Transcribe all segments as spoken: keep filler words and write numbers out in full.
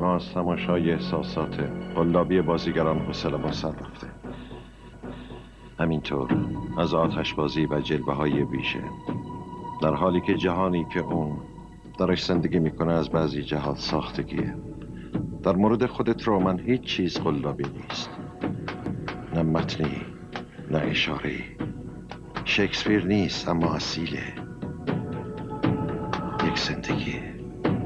ما از تماشای احساسات قلابی بازیگران حوصله ما سر رفته. همینطور از آتشبازی و جلوه های بیشه، در حالی که جهانی که اون درش زندگی میکنه از بعضی جهات ساختگیه. در مورد خودت رومن هیچ چیز قلابی نیست، نه متنی نه اشاره‌ای. شکسپیر نیست اما اصیله، یک زندگیه.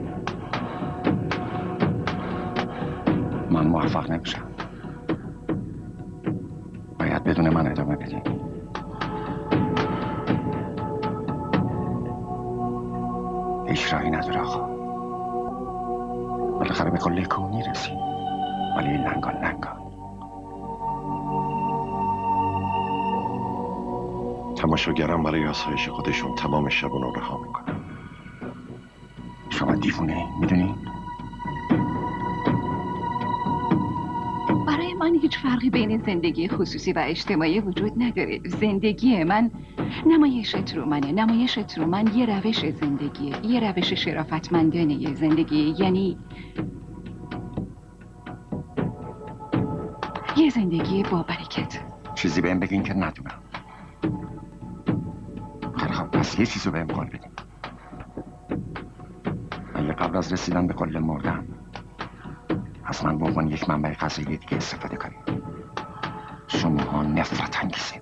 من موفق نمیشم، باید بدون من ادامه بدیم. هیچ راهی نداره آقا، بالاخره به قله کوه میرسیم، ولی لنگان لنگان. تماشاگران برای آسایش خودشون تمام شبون رو رها میکنن. شما دیوونه میدونی؟ برای من هیچ فرقی بین زندگی خصوصی و اجتماعی وجود نداره. زندگی من نمایش ترومنه. نمایش ترومن یه روش زندگیه، یه روش شرافتمندانه زندگی، یعنی یه زندگی با برکت. چیزی بهم بگین که ندونم. خیلی خب، پس یه چیزو بهم قول بدین. اگه قبل از رسیدن به قله مردم، از من به عنوان یک منبع غذایی دیگه استفاده کنید. شماها نفرت انگیزید.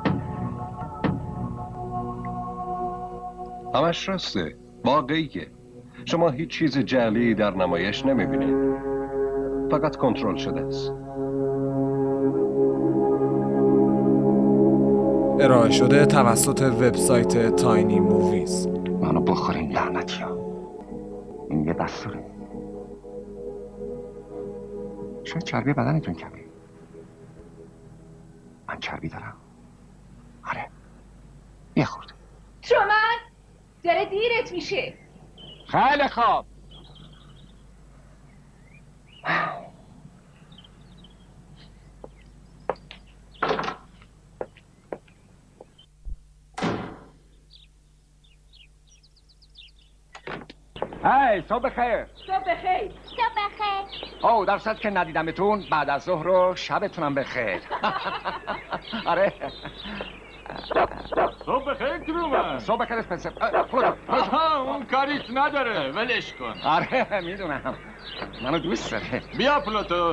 همش راسته، واقعیه. شما هیچ چیز جعلی در نمایش نمیبینید، فقط کنترل شده است. ارائه شده توسط وبسایت تاینی موویز. منو بخورین لعنتی ها، این یه دستوره. شاید چربی بدنتون کمه، من چربی دارم. آره یه خورده. ترومن داره دیرت میشه. خیلی خوب. هی صبح بخیر. صبح بخیر. صبح بخیر. او در صورت که ندیدمتون بعد از ظهر رو شبتونم بخیر. آره صبح بخیر ترومن. صبح بخیر اسپنسر. آها اون کاریت نداره، ولش کن. آره میدونم، منو دوست داره. بیا پلوتو.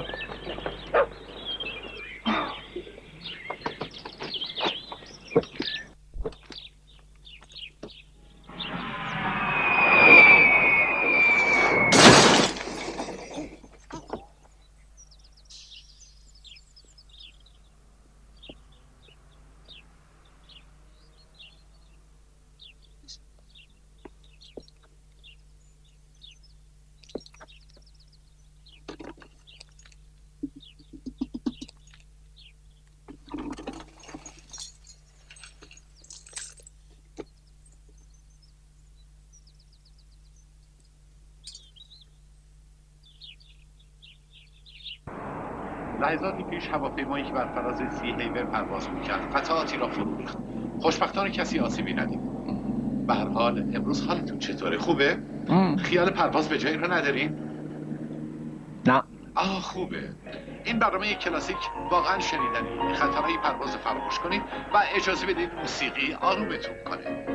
لحظاتی پیش هواپیمایی که بر فراز سی هیور پرواز میکرد قطعاتی را فرو ریخت. خوشبختانه کسی آسیبی ندید. به هر حال امروز حالتون چطوره؟ خوبه؟ ام. خیال پرواز به جایی رو ندارین؟ نه. آه خوبه. این برنامه کلاسیک واقعا شنیدنی. خطرهای پرواز فراموش کنید و اجازه بدید موسیقی آرومتون کنه.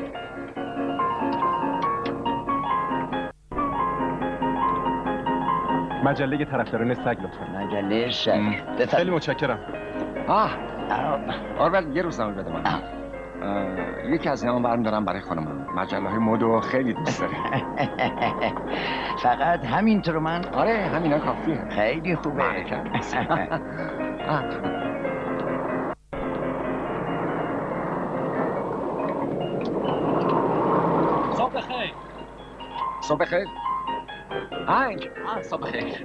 مجله طرفداران سگ لطفا. مجله سگ. خیلی متشکرم. آه آرول یه روزنامه بده من. یکی از اینا برم دارم برای خانمم. مجله های مدو خیلی دوست داره. فقط همین ترومن؟ آره همینا کافیه. خیلی خوبه. صبح بخیر. صبح بخیر. آنج آه صبح بخیر.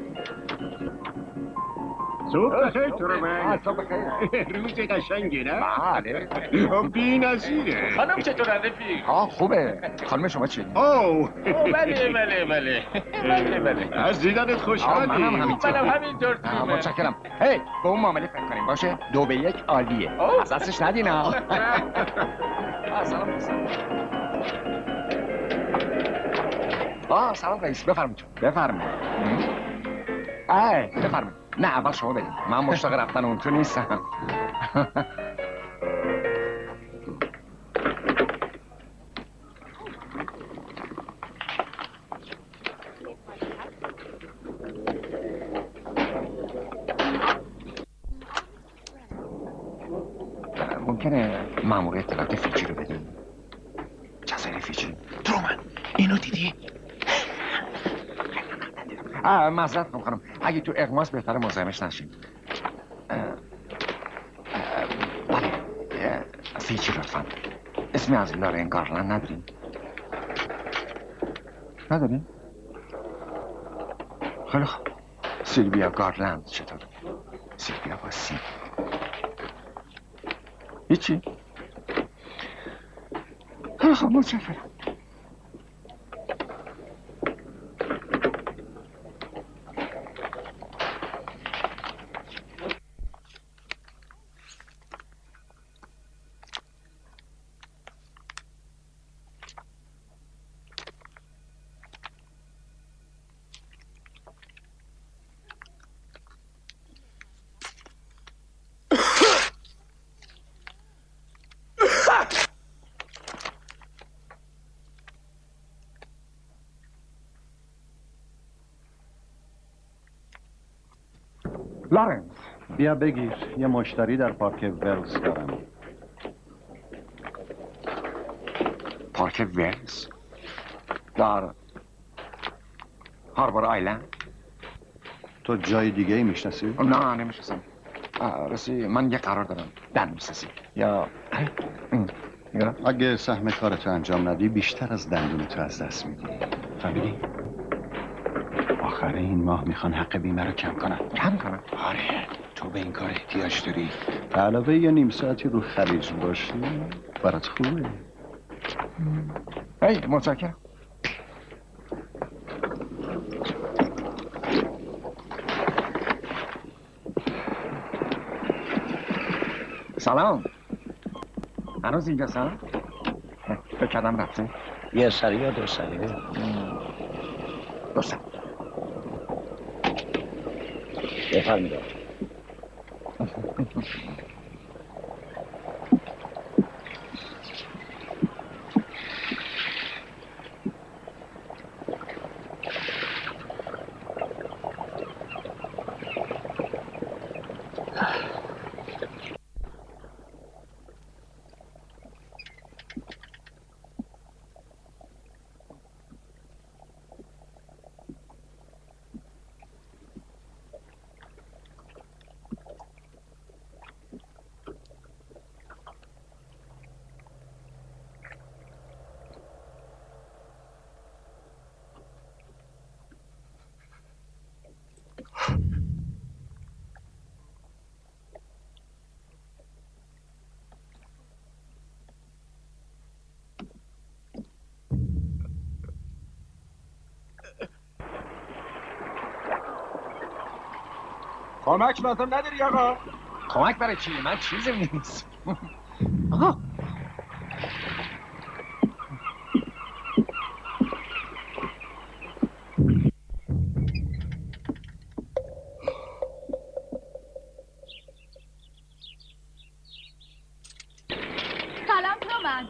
صبح بخیر ترومن. صبح بخیر. روز قشنگی نه؟ بله. بی‌نظیره. خانم چطور رفیق؟ آه خوبه. خانم شما چی؟ اوه بله بله بله. بله بله. از دیدنت خوشحالیم. منم همینطور. منم همینطور ترومن. متشکرم. هی به اون معامله فکر کنیم باشه. دو به یک عالیه. از دستش ندین ها. سلام سلام. آه سلام رئیس، بفرمایید بفرمایید. ای بفرمایید. نه اول شما برید، من مشتاق رفتن اون تو نیستم. ممکنه مأمور اطلاعات فیجی رو بدیم؟ جزایر فیجی. ترومن اینو دیدی؟ معذرت میکنم، اگه تو اقماس بهتره مزاحمش نشیم. بله فیجی لطفا. اسمی از لارن گارلند نداریم؟ نداریم؟ خیلی خوب. سیلویا گارلند چطور؟ سیلویا با سی. هیچی؟ خیلی خوب، متشکرم. لارنس بیا بگیر، یه مشتری در پارک ولز دارم. پارک ولز؟ در هاربور آیلند؟ تو جای دیگه ای میشناسی؟ نه نمیشناسم. راستی من یه قرار دارم در میشناسی یا اگه سهم کارتو انجام ندی بیشتر از دندونتو از دست میدی. فهمیدی؟ آخر این ماه میخوان حق بیمه رو کم کنن. کم کنن؟ آره، تو به این کار احتیاج داری. به علاوه یه نیم ساعتی رو خلیج باشی برات خوبه. ای متشکرم. سلام. هنوز اینجا سلام؟ فکر کردم رفته. یه سری یا دو سری؟ دو سری. بفرمایید. کمک لازم نداری آقا؟ کمک برای چی؟ من چیزی نیست. آقا سلام ترومن.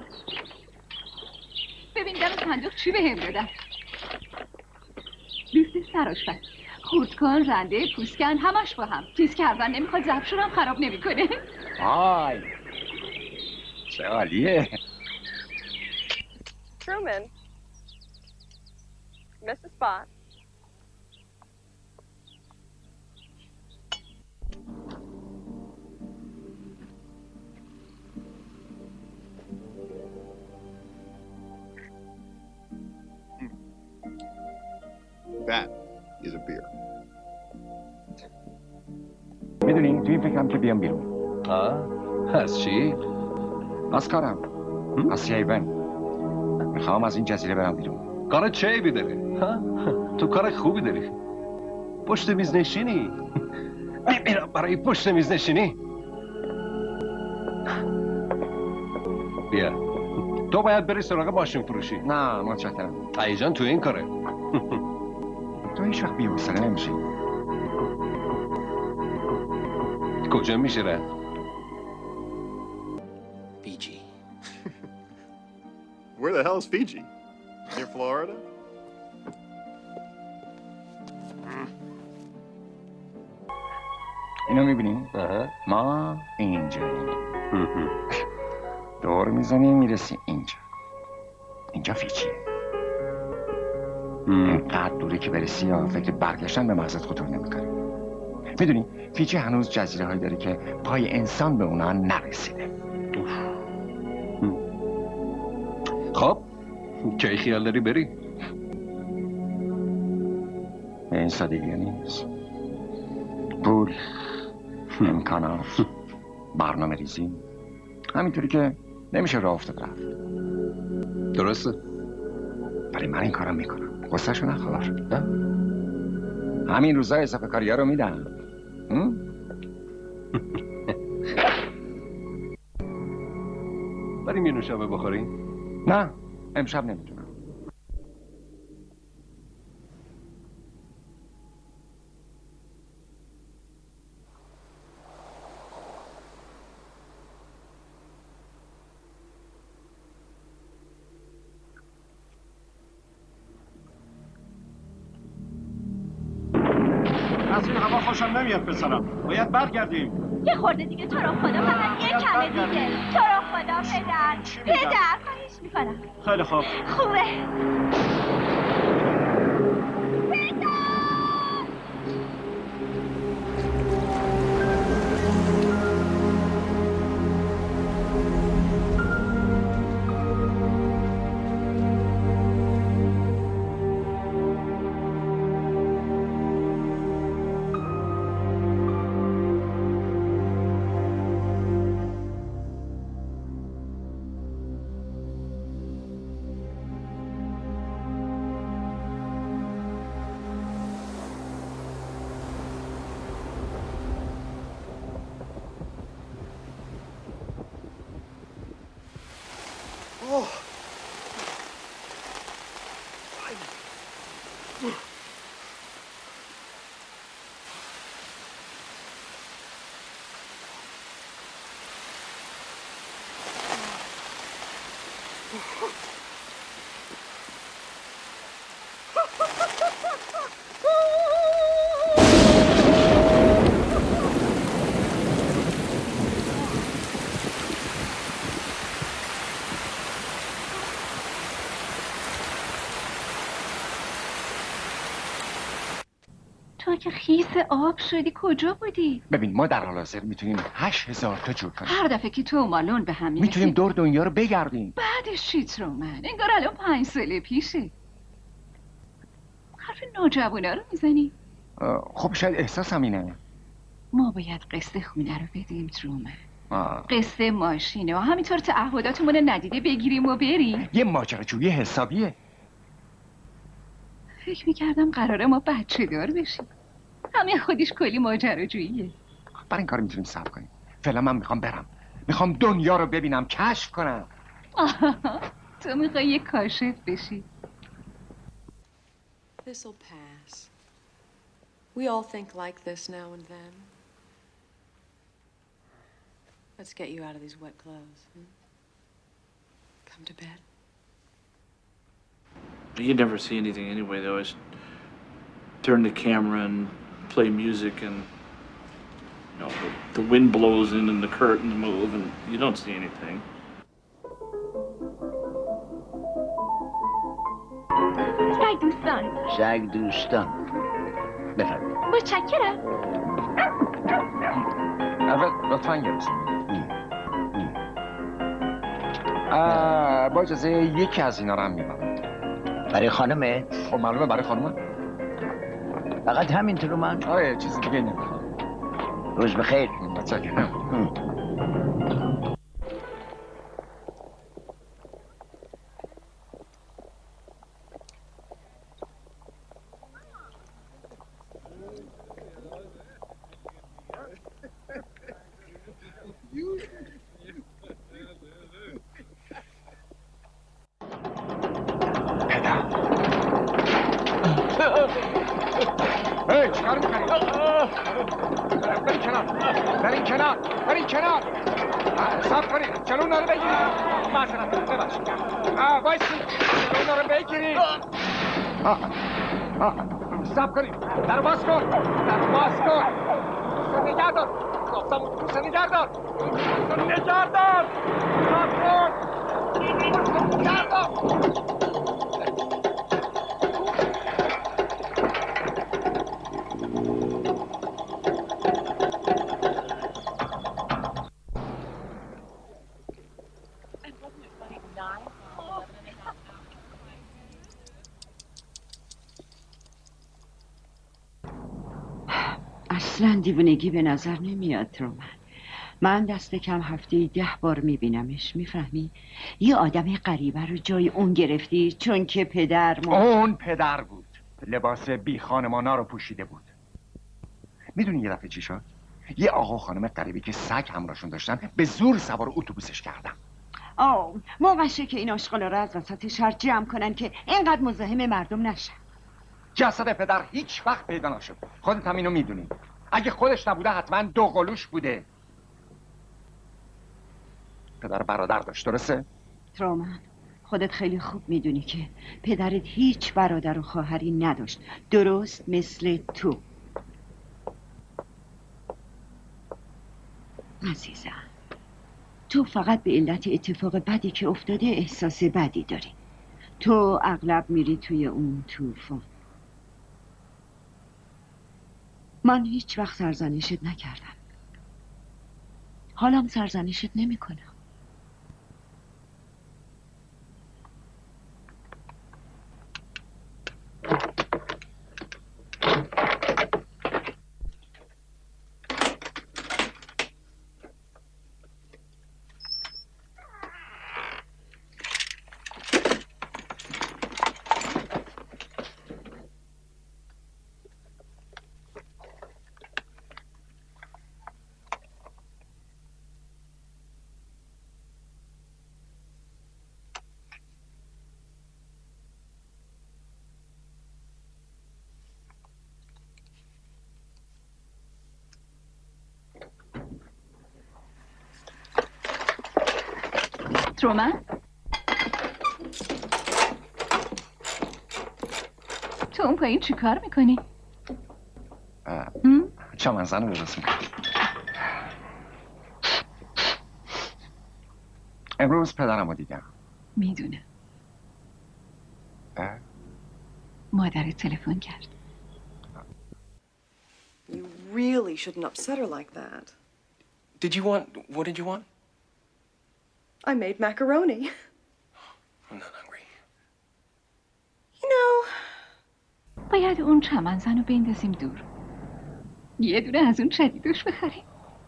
ببین در صندوق چی بهم دادن؟ لیست سرآشپز، خردکن، رنده، پوسکن، همش با هم. تیز کردن نمیخواد، ظرفشون هم خراب نمیکنه. آی چه عالیه. Truman. Miss a spot. That is a beer. میدونی تو این فکرم که بیام بیرون. آه از چی؟ از کارم. از سیون. میخوام از این جزیره برم بیرون. کار چه عیبی داری؟ تو کار خوبی داری. پشت میز نشینی. میرم برای پشت میز نشینی. بیا تو باید بری سراغ ماشین فروشی. نه متشکرم. تایی جان تو این کاره. تو هیچ وقت بی‌حوصله نمیشی. کجا میشه رفت؟ فیجی. Where the hell is Fiji? Near Florida? اینو میبینیم؟ ما اینجاییم. دور میزنیم میرسیم اینجا. اینجا فیجیه. اینقدر دوره که برسی یا فکر برگشتن به مغزت خطور نمیکنه. میدونی فیجی هنوز جزیره هایی داره که پای انسان به اونا نرسیده. خب کی خیال داری بری؟ به این سادگی نیست. پول، امکانات، برنامه ریزی، همینطوری که نمیشه راه افتاد رفت. درسته؟ ولی من این کارم میکنم. غصه‌شو نخور. همین روزا اضافه کاری ها رو میدم. بریم یه نوشابه بخوریم؟ نه امشب نمیتونم. از این هوا خوشم نمیاد پسرم. باید برگردیم. یه خورده دیگه تو رو خدا، فقط یه کمه دیگه. تو رو خدا پدر. پدر خواهش میکنم. خیلی خوب. خوبه. تو که خیس آب شدی کجا بودی؟ ببین ما در حال حاضر میتونیم هشت هزار تا جور کنیم. هر دفعه که تو و مالون به هم میرسیم میتونیم دور دنیا رو بگردیم. بعدش چیت رو من انگار الان پنج ساله پیشه. حرف نوجوانه رو میزنی؟ خب شاید احساسم اینه. ما باید قسط خونه رو بدیم ترومن. قسط ماشینه و همینطور تعهداتمون ندیده بگیریم و بریم. یه ماجراجویی حسابیه. فکر میکردم قراره ما بچه دار بشیم. همین خودش کلی ماجراجوییه. برای این کار میتونیم صبر کنیم. فعلا من میخوام برم. میخوام دنیا رو ببینم، کشف کنم. تو میخوای یه کاشف بشی. This'll pass. We all think like this now and then. Let's get you out of these wet clothes. Hmm? Come to bed. You never see anything anyway. They always turn the camera and play music, and you know the, the wind blows in and the curtains move, and you don't see anything. شگ دوستان. شگ دوستان. بفرمایید. متشکرم. اول لطفاً گرسیم. با اجازه یکی از اینا رو هم میبرم. برای خانمت؟ خب معلومه برای خانمت. فقط همین ترومن؟ آره چیزی دیگه نمیخوام. روز بخیر. متشکرم. ای چیکار میکنی؟ برین کنار برین کنار برین کنار صاف کنید جلو اونا رو بگیرید معذرت ببخشید وایسید جلو اونا رو بگیرید صاف کنید در باز کن در باز کن دوستان نگه دار گفتم دوستان نگه دار دوستان نگه دار صاف کن دوستان نگه دار اصلا دیوونگی به نظر نمیاد ترومن. من دست کم هفته ده بار میبینمش. میفهمی؟ یه آدم غریبه رو جای اون گرفتی چون که پدر ما اون پدر بود. لباس بی خانمانا رو پوشیده بود. میدونی یه دفعه چی شد؟ یه آقا خانم غریبی که سگ همراهشون داشتن به زور سوار اتوبوسش کردن. آه موقعشه که این آشغالا رو از وسط شهر جمع کنن که اینقدر مزاحم مردم نشن. جسد پدر هیچ وقت پیدا نشد. خودت هم اینو میدونی. اگه خودش نبوده حتما دو قلوش بوده. پدر برادر داشت، درسته؟ ترومن خودت خیلی خوب میدونی که پدرت هیچ برادر و خواهری نداشت، درست مثل تو. عزیزم تو فقط به علت اتفاق بدی که افتاده احساس بدی داری. تو اغلب میری توی اون طوفان. من هیچ وقت سرزنشت نکردم. حالم سرزنشت نمی کنم. ترومن؟ تو اون پایین چی کار میکنی؟ چمنزن رو درست میکنم. امروز پدرم رو دیدم. میدونم. مادرت تلفن کرد. You really shouldn't upset her like that. Did you want... What did you want? I made macaroni. I'm not hungry. You know... باید اون چمنزن رو بندازیم دور. یه دونه از اون شدیدوش بخریم.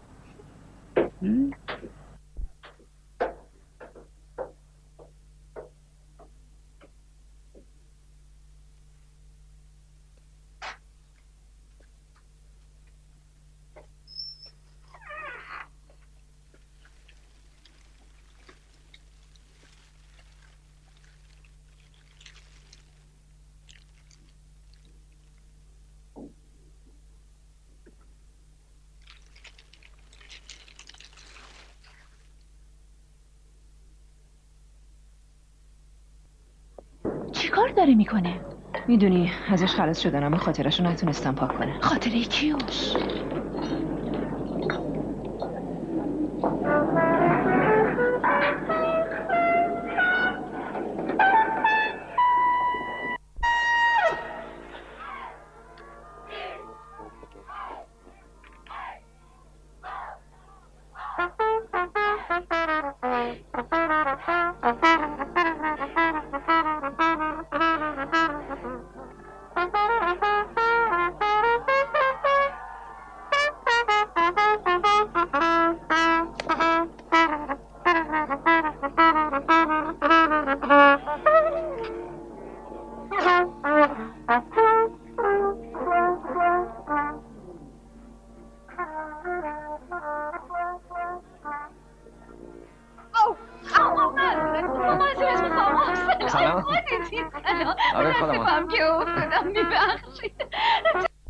چی کار داره میکنه؟ میدونی ازش خلاص شدن اما خاطرش رو نتونستم پاک کنم. خاطره کیوش؟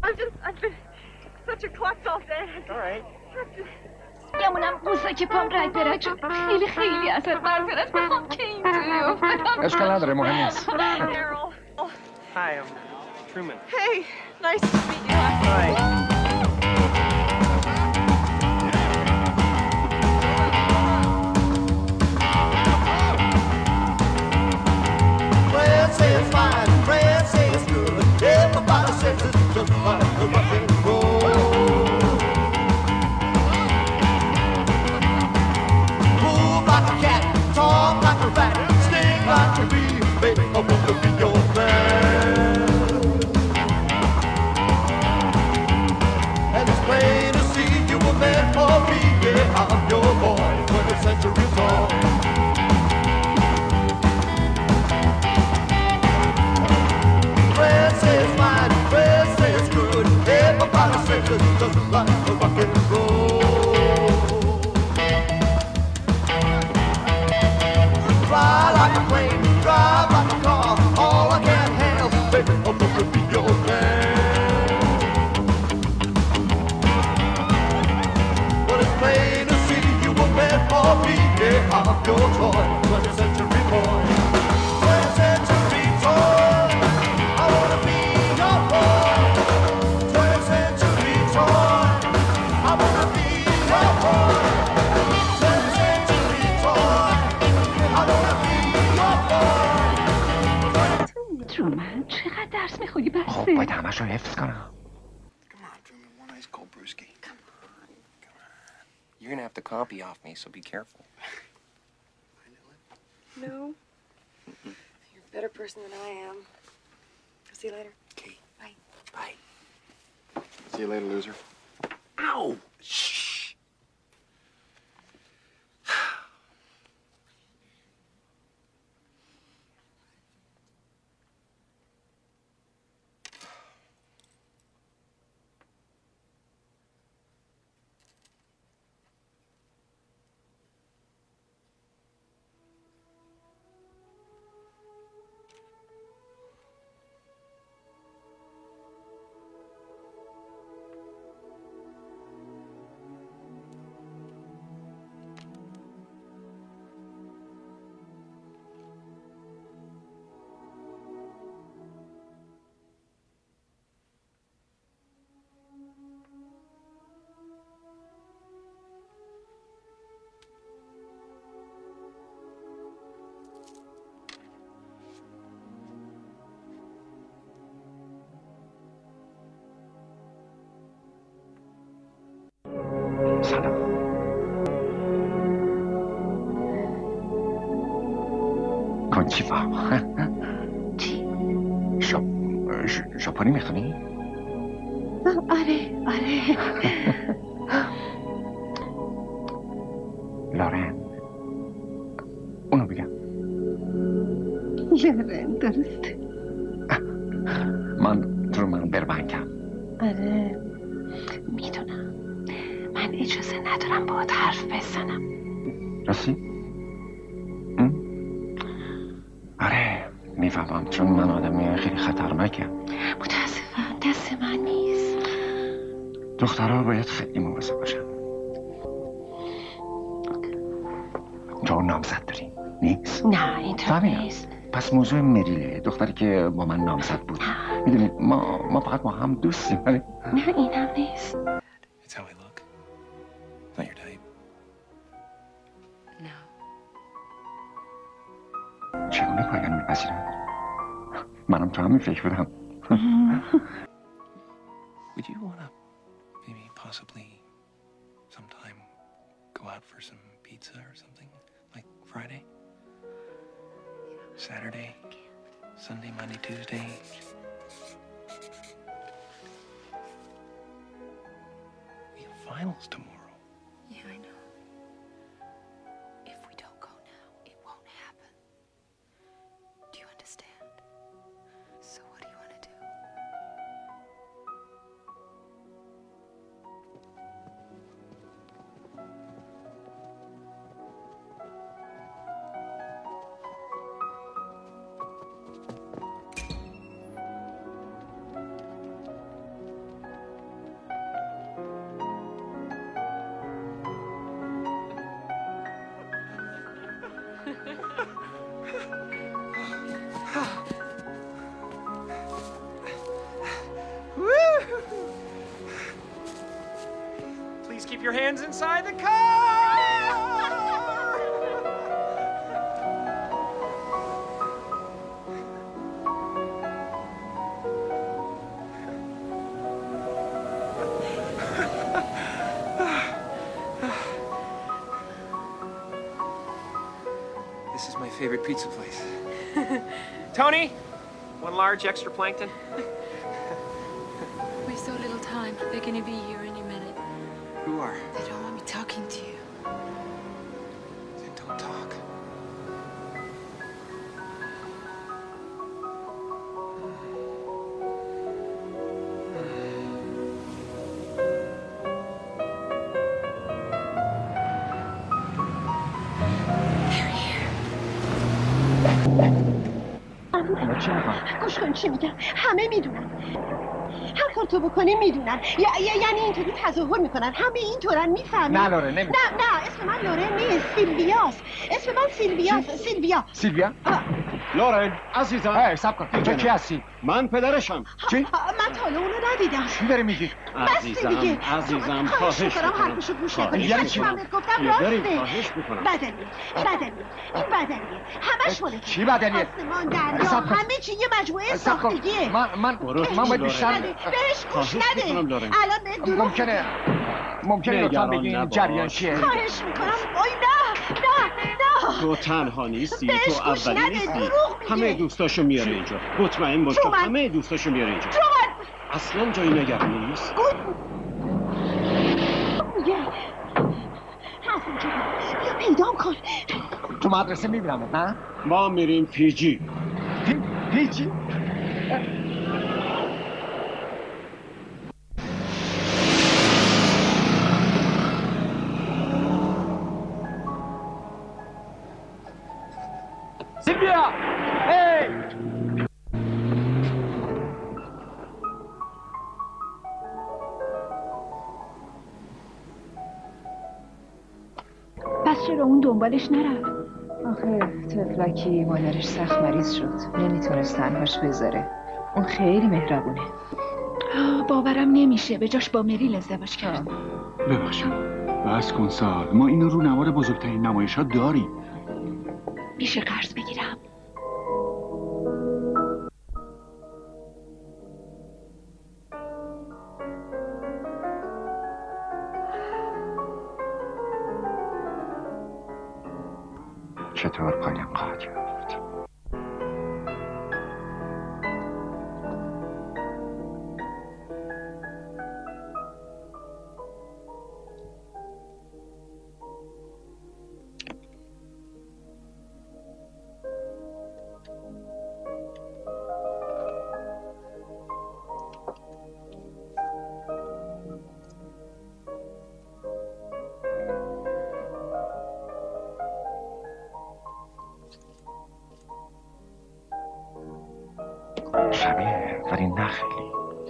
I've just, I've been such a klutz all day. All right. گمونم موسا که پام رد برد شد خیلی خیلی ازت معذرت میخوام که اینطوری افتادم. اشکال نداره مهم نیست. Errol. Oh, Hi, I'm Truman. hey, nice to meet you. Hi. Fred says fine, Fred says good. Everybody says it's just like the rock and roll. Move like a cat, talk like a rat, sting like a bee. Baby, I want to be your man. And it's plain to see you were meant for me. Yeah, I'm your boy, twentieth century tall. Fred says fine, Fred says good. Everybody says it's just like the rock and roll. Fly like a plane, drive like a car. All I can have, baby, I'm gonna be your man. Well, it's plain to see you were meant for me. Yeah, I'm your toy, twentieth century boy. twentieth century toy. I wanna be your boy, twentieth century toy. I wanna be your boy, twentieth century toy. I wanna be your boy. ترومن چقدر درس میخونی بسه؟ خب باید همش رو حفظ کنم. Come on, Truman. One ice cold brewski. Come on. Come on. You're gonna have to copy off me, so be careful. No. You're a better person than I am. I'll see you later. Okay. Bye. Bye. See you later, loser. Ow! Shh. کنچیفا چی؟ ژاپنی میخونی؟ آره آره لارن اونو بگم. لارن درسته. من ترومن بربنکم. آره میدونم من اجازه ندارم باهات حرف بزنم. راستی؟ آره میفهمم چون من آدمی خیلی خطرناکم. متاسفم دست من نیست. دخترها باید خیلی مواظب باشن. تو نامزد داری؟ نیست؟ نه اینطور نیست. پس موضوع مریله دختری که با من نامزد بود. میدونی ما ما فقط با هم دوستیم. ولی نه اینم نیست. It's how I look. Not your type. No. چگونه پایان میپذیرم؟ منم تو همین فکر بودم. Would you want to maybe possibly sometime go out for some pizza or something? Like Friday? Saturday? Sunday, Monday, Tuesday? We have finals tomorrow. Yeah, I know. If we don't go now, it won't happen. Do you understand? So what do you want to do? your hands inside the car! This is my favorite pizza place. Tony, one large extra plankton. We've so little time. They're gonna be here any minute. Who are? They don't want me talking to you. Then don't talk. گوش کن چی میگم. همه میدونن، هر کار تو بکنی میدونن. یعنی اینطوری تظاهر میکنن همه اینطورن. میفهمی؟ نه لورن نمیفهم. نه نه اسم من لورن نیست، سیلویاست. اسم من سیلویاست. سیلویا. سیلویا؟ لورن عزیزم. هی صبر کن. تو کی هستی؟ من پدرشم. چی؟ من تا حالا اونو ندیدم. چی داری میگی؟ عزیزم عزیزم خواهش میکنم حرفشو گوش نکنی. یعنی چی؟ من بهت گفتم راسته. خواهش میکنم. بدنیه بدنیه این بدنیه همش مال چی بدنیه؟ آسمان دریا همه چی یه مجموعه ساختگیه. من من من باید بیشتر بهش گوش نده. الان بهت دروغ ممکنه ممکنه لطفا بگین جریان چیه؟ خواهش میکنم. وای نه نه نه تو تنها نیستی، بهش تو گوش اولی نده. نیستی. دروغ میگه. همه دوستاشو میاره اینجا. مطمئن باش تو همه دوستاشو میاره اینجا. اصلا جایی نگرانی نیست. میگه حرف اینجا بیا پیدام کن. تو مدرسه میبینم نه؟ ما میریم فیجی. فی... فیجی؟ سیلویا! هی! پس چرا اون دنبالش نرفت؟ آخه طفلکی مادرش سخت مریض شد، نمیتونست تنهاش بذاره. اون خیلی مهربونه. باورم نمیشه به جاش با مریل ازدواج کرد. ببخشید بس کن سال، ما اینو رو نوار بزرگترین نمایش ها داریم. میشه قرض بگیرم؟ چطور پایم خواهد یافت؟ شبیه ولی نه خیلی.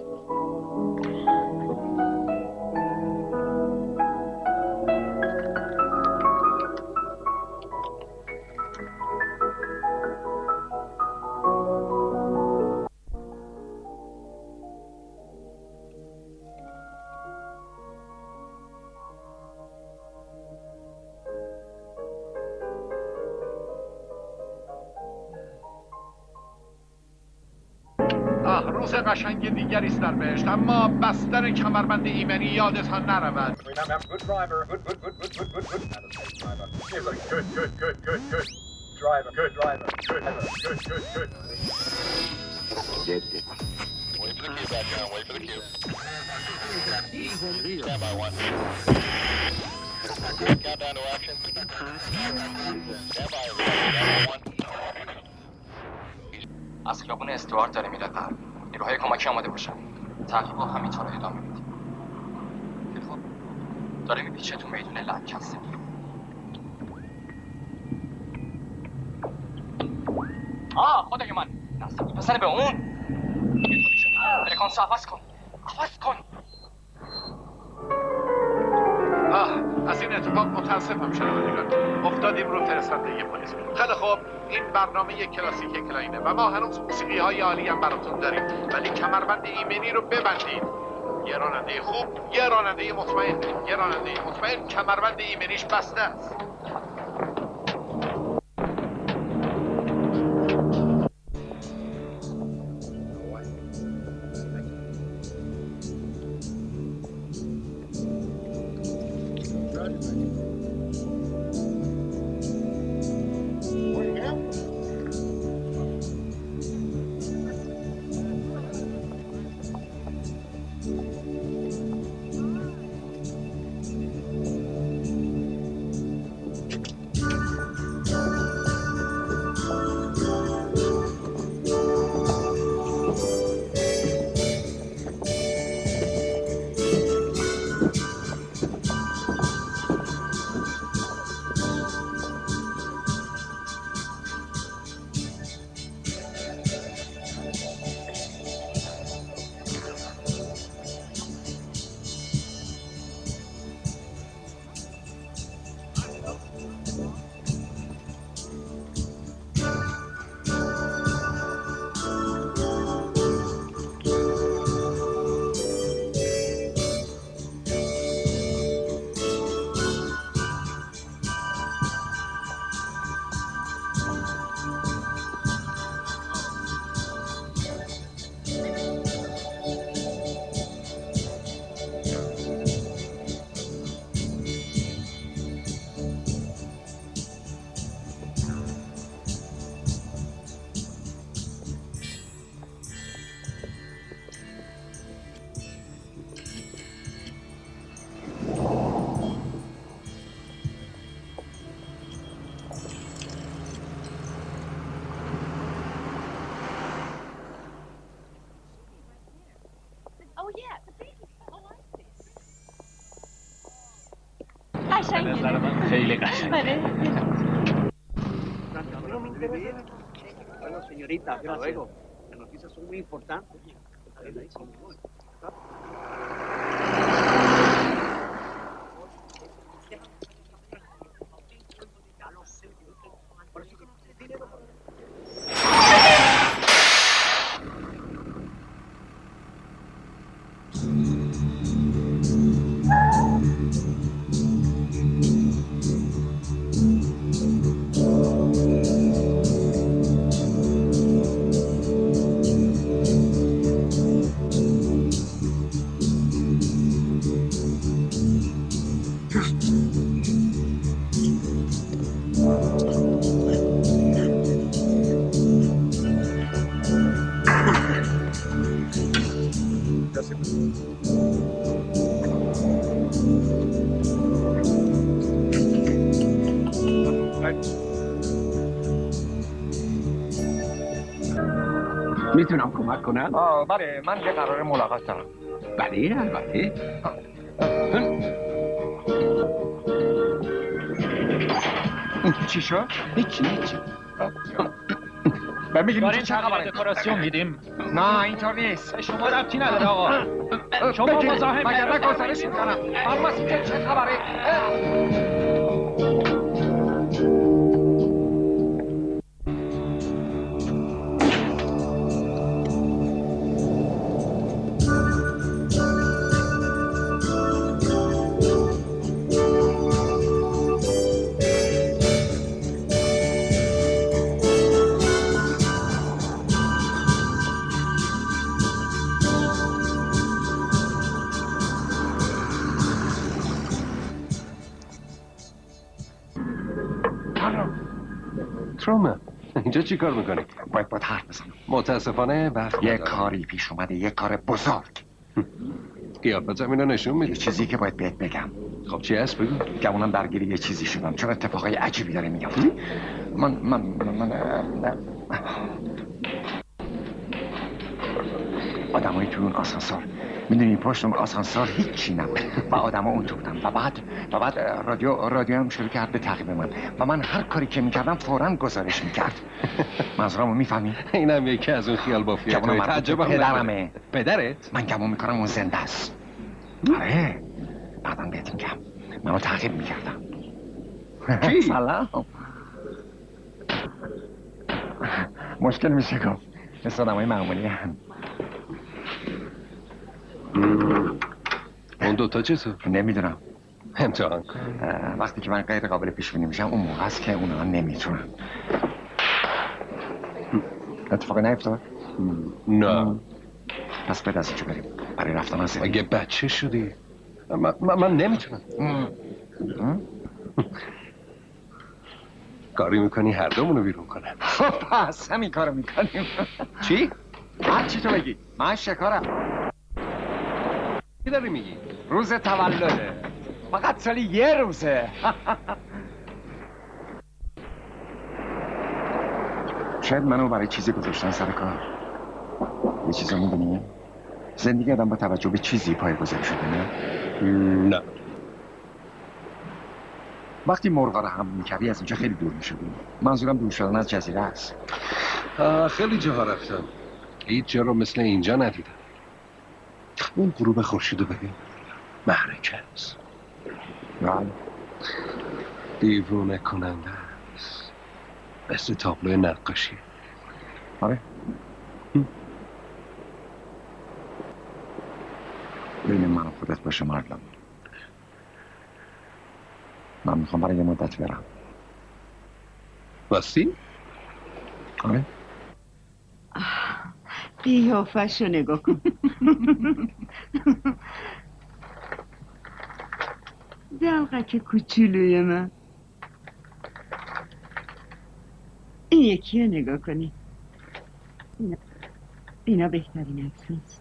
روز قشنگ دیگری است در بهشت، اما بستن کمربند ایمنی یادتان نرود. از خیابون استوارت داره میره غرب. نیروهای کمکی آماده باشن. تعقیب همینطور ادامه میدیم. خب داره میپیچه تو میدون لنکستر. آه خدای من، نزدیک پسر به اون. فرکانس عوض کن. عوض کن. آه از این اتفاق متاسفم شنوندگان. افتادیم رو فرستنده پلیس. خیلی خوب، این برنامه یک کلاسیک کلاینه و ما هنوز موسیقی های عالی هم براتون داریم، ولی کمربند ایمنی رو ببندید. یه راننده خوب، یه راننده مطمئن، یه راننده مطمئن کمربند ایمنیش بسته است. خیلی قشنگه. Bueno, señorita, hasta luego. Las noticias son muy importantes. میتونم کمک کنم؟ آه بله من یه قرار ملاقات دارم. بله البته. چی شد؟ هیچی هیچی. ببینیم چه خبره؟ دکوراسیون میدیم. نه اینطور نیست. شما ربطی نداره آقا. شما مزاحم مگر نه گزارش میکنم. اما چه خبره؟ ترومن اینجا چی کار میکنی؟ باید باید حرف بزنم. متاسفانه وقت یه کاری پیش اومده، یه کار بزرگ. قیافت زمین رو نشون میده. یه چیزی که باید بهت بگم. خب چی هست بگو؟ گمونم درگیری یه چیزی شدم چون اتفاقای عجیبی داره میفته. من من من آدمایی تو اون آسانسور، میدونی پشت اون آسانسور هیچی نبود و آدما اون تو بودن و بعد و بعد رادیو رادیو هم شروع کرد به تعقیب من و من هر کاری که میکردم فوراً گزارش میکرد. منظورمو میفهمی؟ اینم یکی از اون خیال بافیه. تعجب پدرمه. پدرت؟ من گمون میکنم اون زنده است. آره بعدا بهت میگم. منو تعقیب میکردم. کی؟ سلام. مشکل میشه گفت. مثل آدمای معمولی هم. اون دوتا چطور؟ نمیدونم امتحان وقتی که من غیر قابل پیش بینی میشم اون موقع است که اونا نمیتونن. اتفاقی نیفتاد؟ نه. پس به دست چه بریم برای رفتن از اگه بچه شدی من, من نمیتونم. کاری میکنی هر دومونو بیرون کنم. خب پس همین کارو میکنیم. چی؟ هر چی تو بگی من شکارم. چی داری میگی؟ روز تولده فقط سالی یه روزه. شاید منو برای چیزی گذاشتن سر کار. یه چیزا میدونی؟ زندگی آدم با توجه به چیزی پایه‌گذاری شده نه؟ نه. وقتی مرغا رو هم میکردی از اینجا خیلی دور میشدی. منظورم دور شدن از جزیره است. خیلی جاها رفتم. هیچ جا رو مثل اینجا ندیدم. اون غروب خورشید رو ببین. معرکه است. بله. دیوونه کننده است. مثل تابلو نقاشی. آره. بین من و خودت باشه مردم. من میخوام برای یه مدت برم. باستی؟ آره. قیافش رو نگاه کن. دلقک کوچولوی من. این یکی رو نگاه کنی. اینا, اینا بهترین عکس.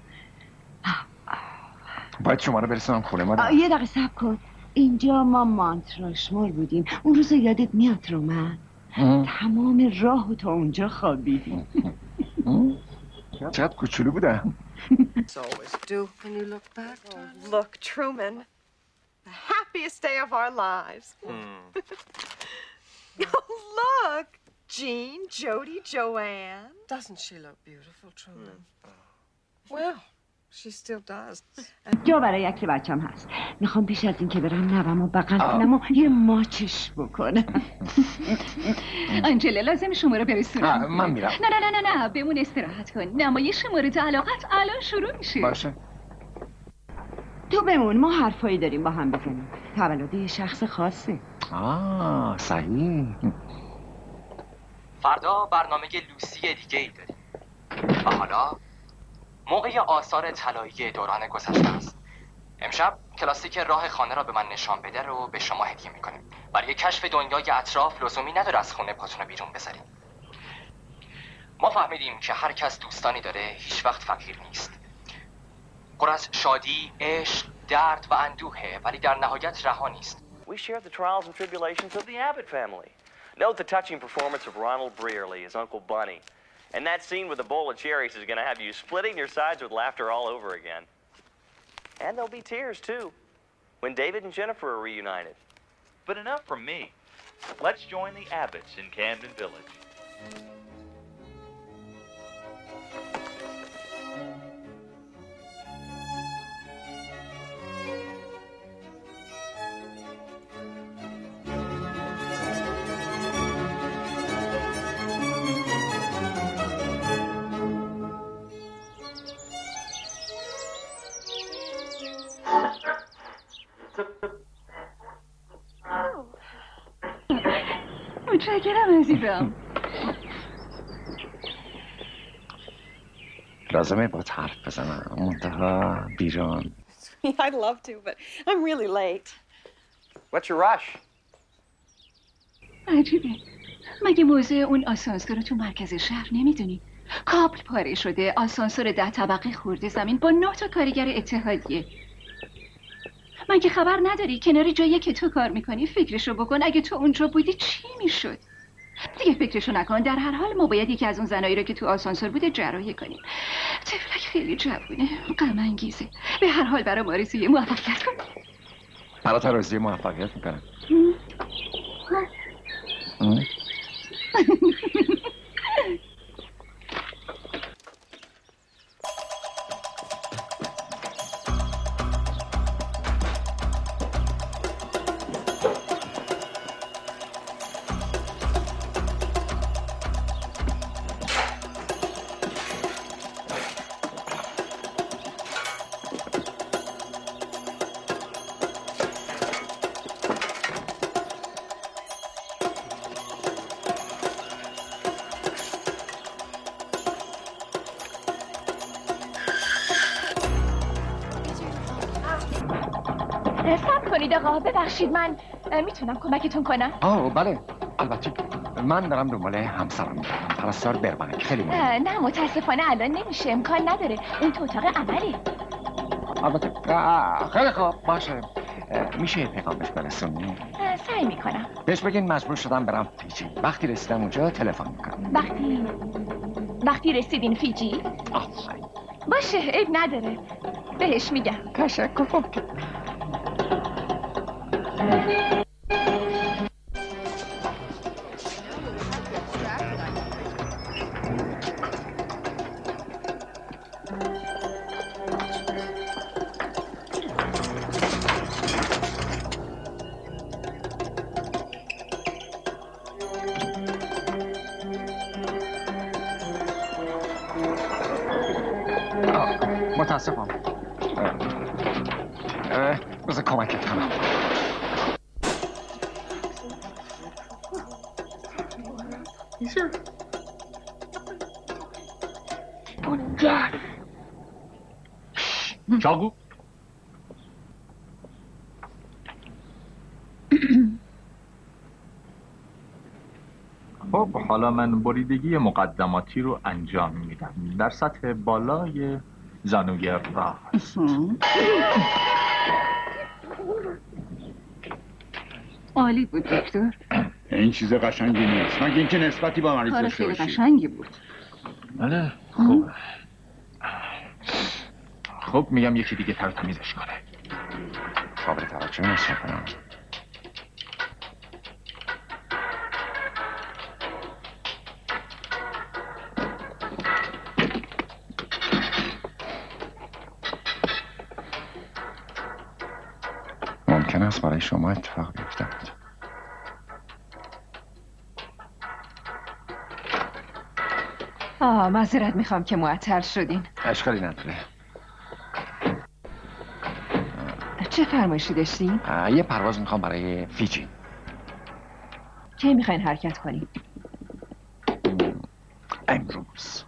باید شما رو برسونم خونه ما. یه دقیقه صبر کن. اینجا ما مانتراشمور بودیم. اون روز یادت میاد رو من؟ تمام راه تا اونجا خوابیدیم. چقدر کوچولو بودم. It's always do when you look back. Oh, look, Truman. The happiest day of our lives. Hmm. Oh, look. Jean, Jody, Joanne. Doesn't she look beautiful, Truman? Mm. Well, she still does. جا برای عکس بچم هست. میخوام پیش از این که برم نوام و بغل کنم و یه ماچش بکنم. آنجلا لازم شما رو برسونم. من میرم. نه نه نه نه نه بمون استراحت کن. نمایش مورد علاقت الان شروع میشه. باشه. تو بمون ما حرفایی داریم با هم بزنیم. تولد یه شخص خاصه. آه صحیح. فردا برنامه لوسی دیگه ای داریم. و حالا موقع آثار طلایی دوران گذشته است. امشب کلاسیک راه خانه را به من نشان بده رو به شما هدیه میکنیم. برای کشف دنیای اطراف لزومی نداره از خونه پاتون رو بیرون بذاریم. ما فهمیدیم که هر کس دوستانی داره هیچ وقت فقیر نیست. پر از شادی، عشق، درد و اندوهه ولی در نهایت رها نیست. We share the trials and tribulations of the Abbott family. Note the touching performance of Ronald Brearley as Uncle Bunny. And that scene with the bowl of cherries is going to have you splitting your sides with laughter all over again. And there'll be tears, too, when David and Jennifer are reunited. But enough from me. Let's join the Abbotts in Camden Village. متشکرم عزیزم. لازمه با حرف بزنم منتها بیرون. I'd love to, but I'm really late. What's your rush? عجیبه. مگه موضوع اون آسانسور رو تو مرکز شهر نمیدونی؟ کابل پاره شده، آسانسور ده طبقه خورده زمین با نه تا کارگر اتحادیه. مگه خبر نداری کنار جایی که تو کار میکنی فکرشو بکن. اگه تو اونجا بودی چی میشد؟ دیگه فکرشو نکن. در هر حال ما باید یکی از اون زنایی رو که تو آسانسور بوده جراحی کنیم. طفلک خیلی جوونه، غم انگیزه. به هر حال برام آرزوی موفقیت کن. برات آرزوی موفقیت میکنم. صبر کنید آقا، ببخشید من میتونم کمکتون کنم؟ آه بله البته من دارم دنبال همسرم میگردم، پرستار بربنک. خیلی مهم. نه متاسفانه الان نمیشه، امکان نداره، اون تو اتاق عملی. البته خیلی خوب باشه، میشه پیغامش برسونی؟ سعی میکنم. بهش بگین مجبور شدم برم فیجی، وقتی رسیدم اونجا تلفن میکنم. وقتی وقتی رسیدین فیجی؟ آفرین. باشه عیب نداره، بهش میگم. تشکر. متاسفم. بذار کمکت کنم. چاقو. خب حالا من بریدگی مقدماتی رو انجام میدم در سطح بالای زانوی راست. عالی بود دکتر. این چیز قشنگی نیست، مگه اینکه نسبتی با مریض داشته باشی. خیلی قشنگی بود. بله خوب. خب میگم یکی دیگه تر تمیزش کنه. قابل توجه نیست کنم. ممکن است برای شما اتفاق بیفتد. آه معذرت میخوام که معطل شدین. اشکالی نداره. چه فرمایشی داشتین؟ یه پرواز میخوام برای فیجی. کی میخواین حرکت کنین؟ امروز.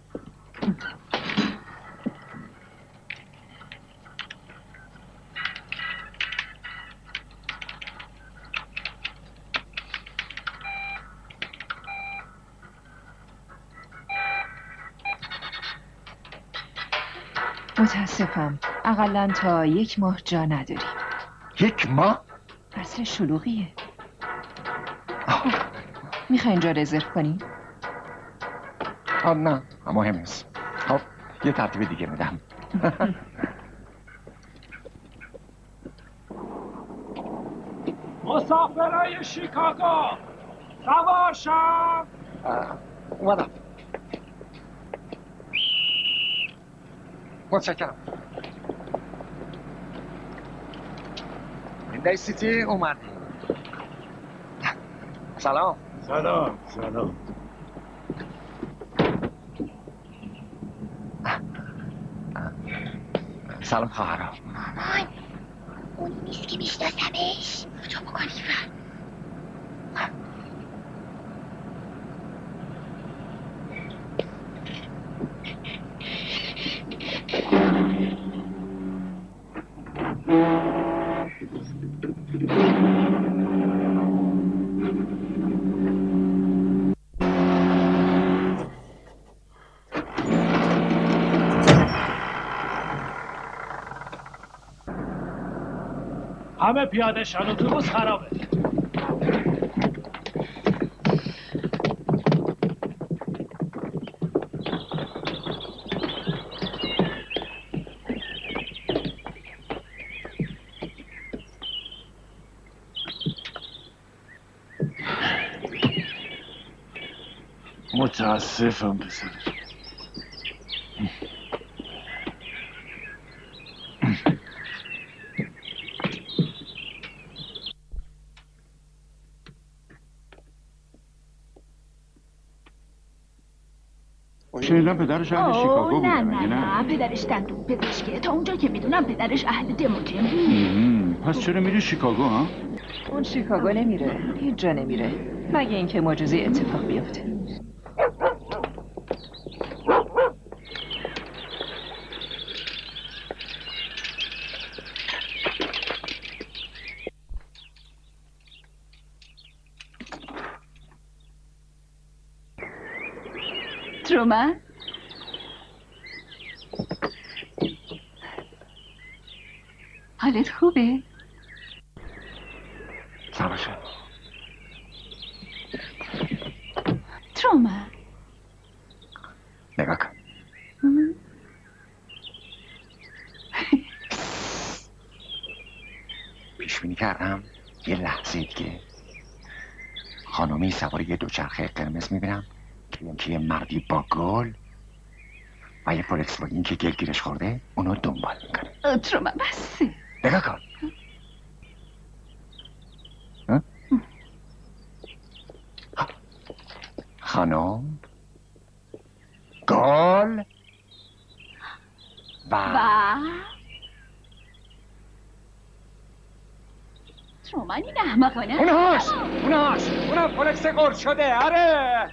متاسفم، اقلا تا یک ماه جا نداریم. یک ماه؟ فصل شلوغیه. میخواین جا رزرو کنی؟ آه نه مهم نیست. خب یه ترتیب دیگه میدم. مسافرای شیکاگو سوار شم. اومدم. متشکرم. هندای سیتی اومدی. سلام. سلام سلام. سلام خواهرام. مامان اونی نیست که میشناسمش. تو بکنی بر همه پیاده شن، اتوبوس خرابه. متاسفم پسر. شنیدم پدرش اهل شیکاگو بوده. نه نه نه پدرش دندون پزشکه. تا اونجا که میدونم پدرش اهل دموکن بود. پس چرا میری شیکاگو ها؟ اون شیکاگو نمیره، هیچ جا نمیره مگه اینکه معجزه اتفاق بیفته. ترومن؟ حالت خوبه؟ سرباشه ترومن نگاه کن. پیش بینی کردم یه لحظه دیگه خانمی سوار یه دوچرخه قرمز میبینم که یه مردی با گل و یه فولکس واگن که گل گیرش خورده اونو دنبال میکنه. ترومن بسه. نگاه کن. خانم گل و و ترومن این احمقانه اونهاش اونهاش اونها فولکس قرد شده. آره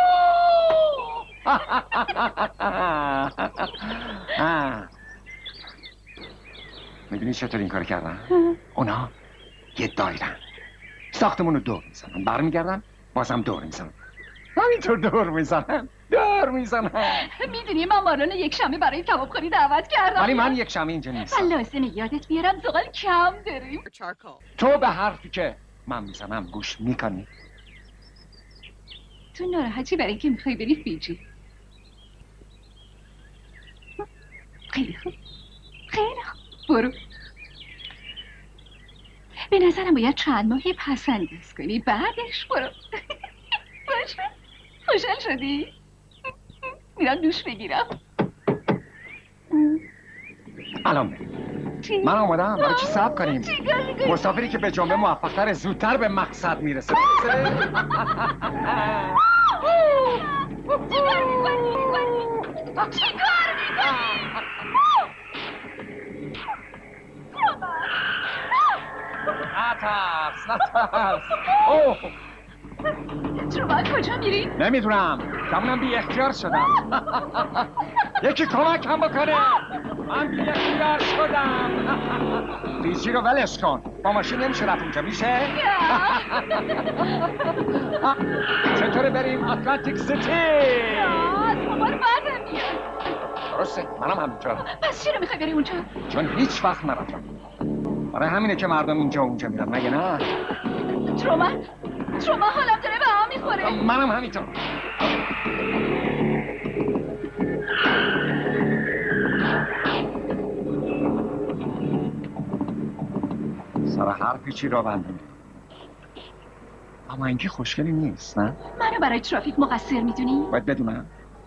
میدونی چطور این کار کردن؟ اونا یه دایرن ساختمون رو دور میزنن برمیگردن بازم دور میزنن همینطور دور میزنن دور میزنن. میدونی من مارون یک شنبه برای کبابخوری دعوت کردم ولی من یک شنبه اینجا نیستم. من لازمه یادت بیارم زغال کم داریم. تو به حرفی که من میزنم گوش میکنی؟ تو ناراحتی برای اینکه میخوای بری فیجی؟ خیلی خوب خیلی خوب برو. به نظرم باید چند ماهی پسندیز کنی بعدش برو. باشه خوشحال شدی؟ میرم دوش بگیرم. الان بریم. من آمادم برای چی صبر کنیم؟ مسافری که به جنبه موفق‌تر زودتر به مقصد میرسه. چیکار میکنی؟ چیکار میکنی؟ نترس نترس. اوه ترومن کجا میری؟ نمیدونم کمونم بی اختیار شدم. یکی کمکم بکنه من بی اختیار شدم. فیجی رو ولش کن با ماشین نمیشه رفت اونجا میشه؟ چطوره بریم اتلانتیک سیتی؟ از مامان بعدم میاد. درسته منم همینطور. پس چرا میخوای بری اونجا؟ چون هیچ وقت نرفتم. برای همینه که مردم اینجا و اونجا میرن مگه نه؟ ترومن ترومن حالم داره به هم میخوره. منم همینطور. سر حرفی چی را بندیم اما اینکه خوشگلی نیست نه؟ منو برای ترافیک مقصر میدونی؟ باید بدونم.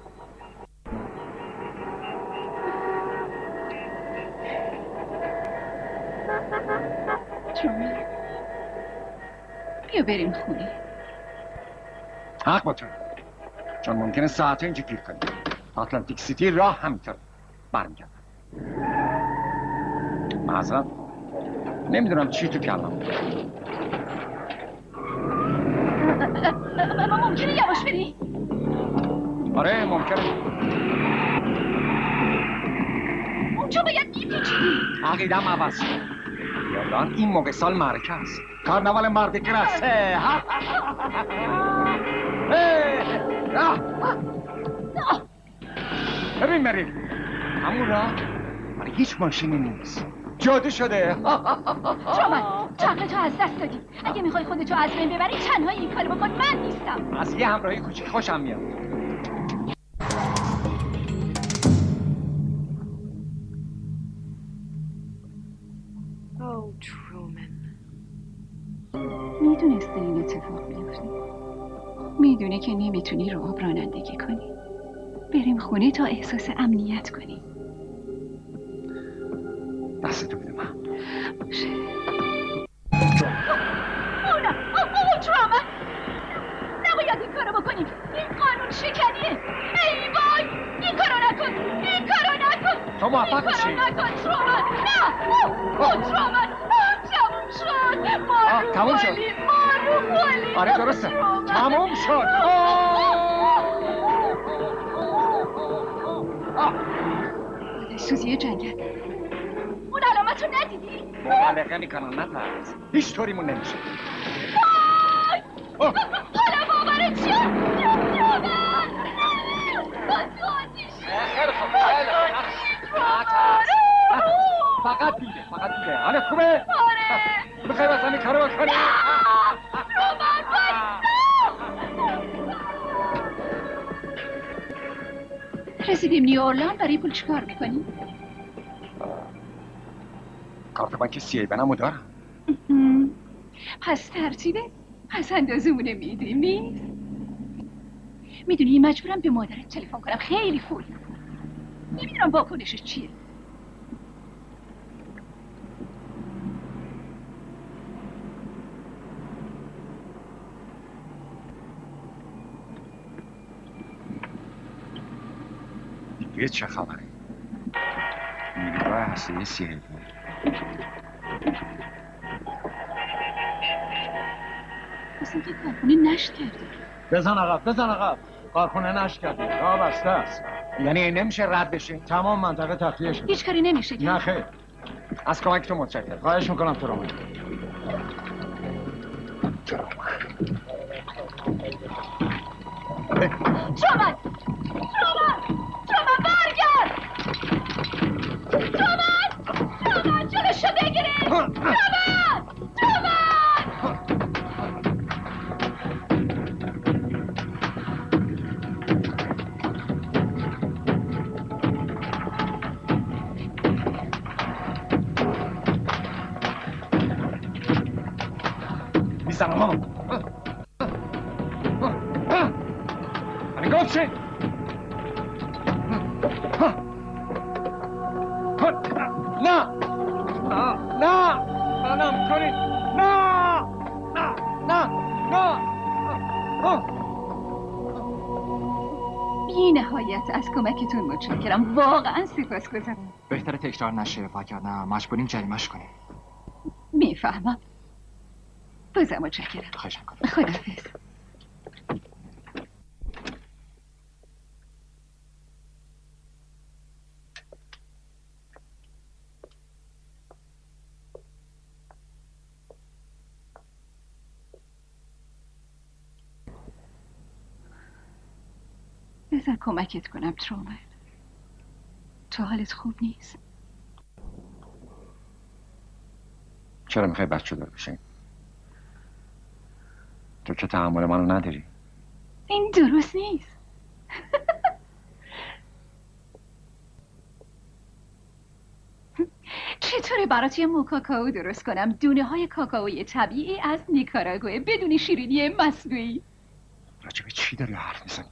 ترومن بیا بریم خونه. حق با تو چون ممکنه ساعته اینجا گیر کنیم. اتلانتیک سیتی راه همینطور برمیگردم. معذرت نمیدونم چی تو کلم. اما ممکنه یواش بری؟ آره ممکنه. اونجا باید میپیچیدی. عقیدم عوض شد. یادان این موقع سال معرکه است. کارناوال مرد کرسه. ببین مریم همون راه برای هیچ ماشینی نیست. جاده شده. ترومن چرخ تو از دست دادی. اگه میخوای خودتو از بین ببری تنها این کارو بکن. من نیستم. از یه همراهی کوچیک خوشم میاد. Oh, Truman. میدونسته این اتفاق میفته. میدونه که نمیتونی رو آب رانندگی کنی. بریم خونه تا احساس امنیت کنی. دستتو بده من. باشه. او نه او ترومن نباید این کارو بکنیم. این قانون شکنیه. ای وای این کارو نکن. این کارو نکن. تو موفق میشی. این کارو نکن ترومن. نه او ترومن تموم شد. ما تموم شد. ما رو خالی. آره درسته تموم شد. سوزی جنگل. اون علامت رو ندیدی؟ مبالغه میکنن نترس. هیچ طوریمون نمیشه. وای حالا باورت شد. خیلی خوب فقط دیگه فقط دیگه حالت خوبه؟ آره میخوای واسه این کارو بکنی؟ رسیدیم نیو اورلان. برای پول چیکار میکنی؟ کارت بانک سی ای بنمو دارم. پس ترتیبه؟ پس اندازمونه میدیم نیست؟ میدونی مجبورم به مادرت تلفن کنم. خیلی فول نمیدونم واکنشش چیه. دیگه چه خبره؟ نیروگاه هسته‌ای سی ای مثل که کارخونه نشت کرده. بزن عقب بزن عقب. کارخونه نشت کرده. راه بسته است. یعنی نمیشه رد بشه؟ تمام منطقه تخلیه شده. هیچ کاری نمیشه نه خیر. از کمک تو متشکرم. خواهش میکنم ترومن. ترومن ترومن ترومن برگرد. ترومن ترومن جلوشو بگیرید. ترومن ترومن میزنم نگاه چه؟ نه نه نه نه کنید نه نه نه نه بی نهایت از کمکتون متشکرم. واقعا سپاسگزارم. بهتره تکرار نشه وگرنه مجبوریم جریمه‌اش کنیم. میفهمم. بازم متشکرم. خواهش میکنم. خداحافظ. بذار کمکت کنم ترومن. تو حالت خوب نیست؟ چرا میخوای بچه دار بشین؟ تو که تحمل منو نداری. این درست نیست. چطوره برات یه مو کاکائو درست کنم؟ دونه های کاکائوی طبیعی از نیکاراگوئه بدون شیرینی مصنوعی. راجب چی داری حرف میزنی؟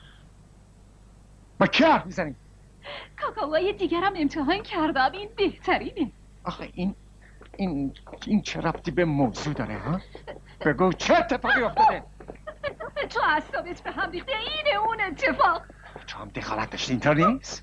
با کی حرف میزنی؟ کاکائوهای دیگرم امتحان کردم. این بهترینه. آخه این این این چه ربطی به موضوع داره ها؟ بگو چه اتفاقی افتاده؟ تو اعصابت به هم ریخته. اینه اون اتفاق. تو هم دخالت داشتی اینطور نیست؟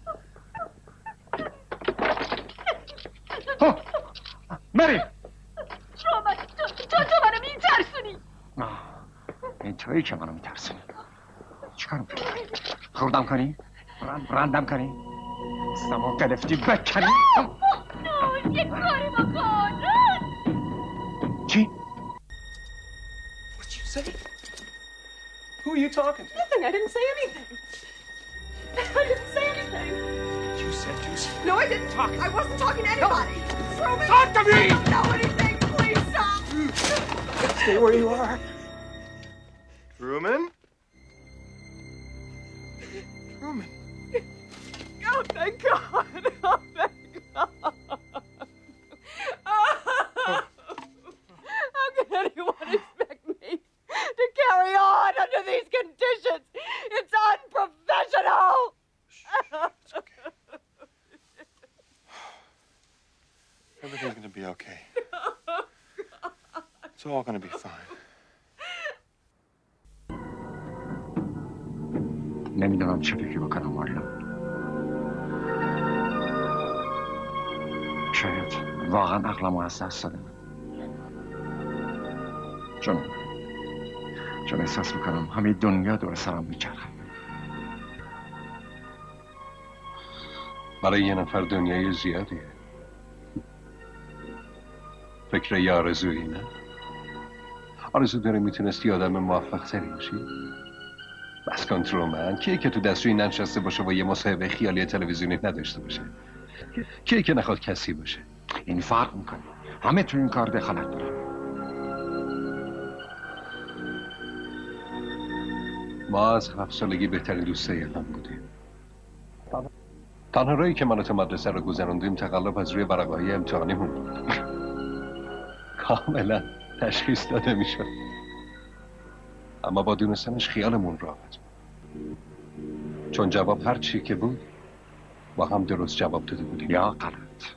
مری ترومن تو تو تو منو میترسونی. این تویی که منو میترسونی. چیکار میکنی؟ خوردم کنی؟ رند رندم کنی؟ سمو گرفتی بکنی؟ نه یه کاری بکن. چی؟ What'd you say? Who are you talking to? Nothing. I didn't say anything. I didn't say anything. You said you said... No, I didn't talk. I wasn't talking to anybody. Truman, Talk to me! I don't know anything. Please stop. Stay where you are. Truman? Truman. Oh, thank God. Oh, thank God. Oh. How can anyone expect me to carry on under these conditions? It's unprofessional. It's okay. Everything's gonna be okay. It's all gonna be fine. نمیدونم چه فکری بکنم ماریا. شاید واقعا عقلمو از دست دادم. چون چون احساس میکنم همه دنیا دور سرم میچرخه. برای یه نفر دنیای زیادیه. فکر یه آرزویی نه؟ آرزو داری میتونستی آدم موفق تری باشی؟ بس کن ترومن، کیه که تو دستشویی ننشسته باشه و یه مصاحبه خیالی تلویزیونی نداشته باشه؟ کیه که نخواد کسی باشه؟ این فرق میکنه. همه تو این کار دخالت دارن. ما از هفت سالگی بهترین دوستای هم بودیم. تنها راهی که من و تو مدرسه رو گذروندیم تقلب از روی ورقه‌های امتحانیمون بود. کاملا تشخیص داده میشد. اما با دونستنش خیالمون راحت بود. چون جواب هر چی که بود با هم درست جواب داده بودیم یا غلط.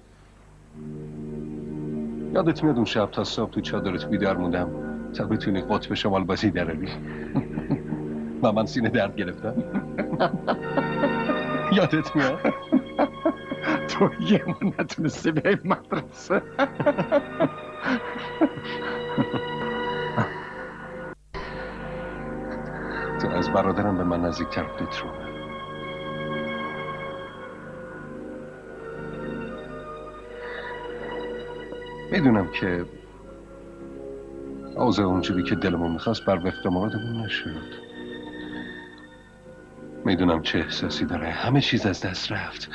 یادت میاد اون شب تا صبح تو چادرت بیدار موندم تا بتونی قطب شمال بازی دراری و من سینه درد گرفتم؟ یادت میاد؟ تو یه من نتونستی به مدرسه. تو از برادرم به من نزدیکتر بودی ترومن. میدونم که اوضاع اونجوری که دلمون میخواست بر وفق مرادمون نشد. میدونم چه احساسی داره. همه چیز از دست رفت.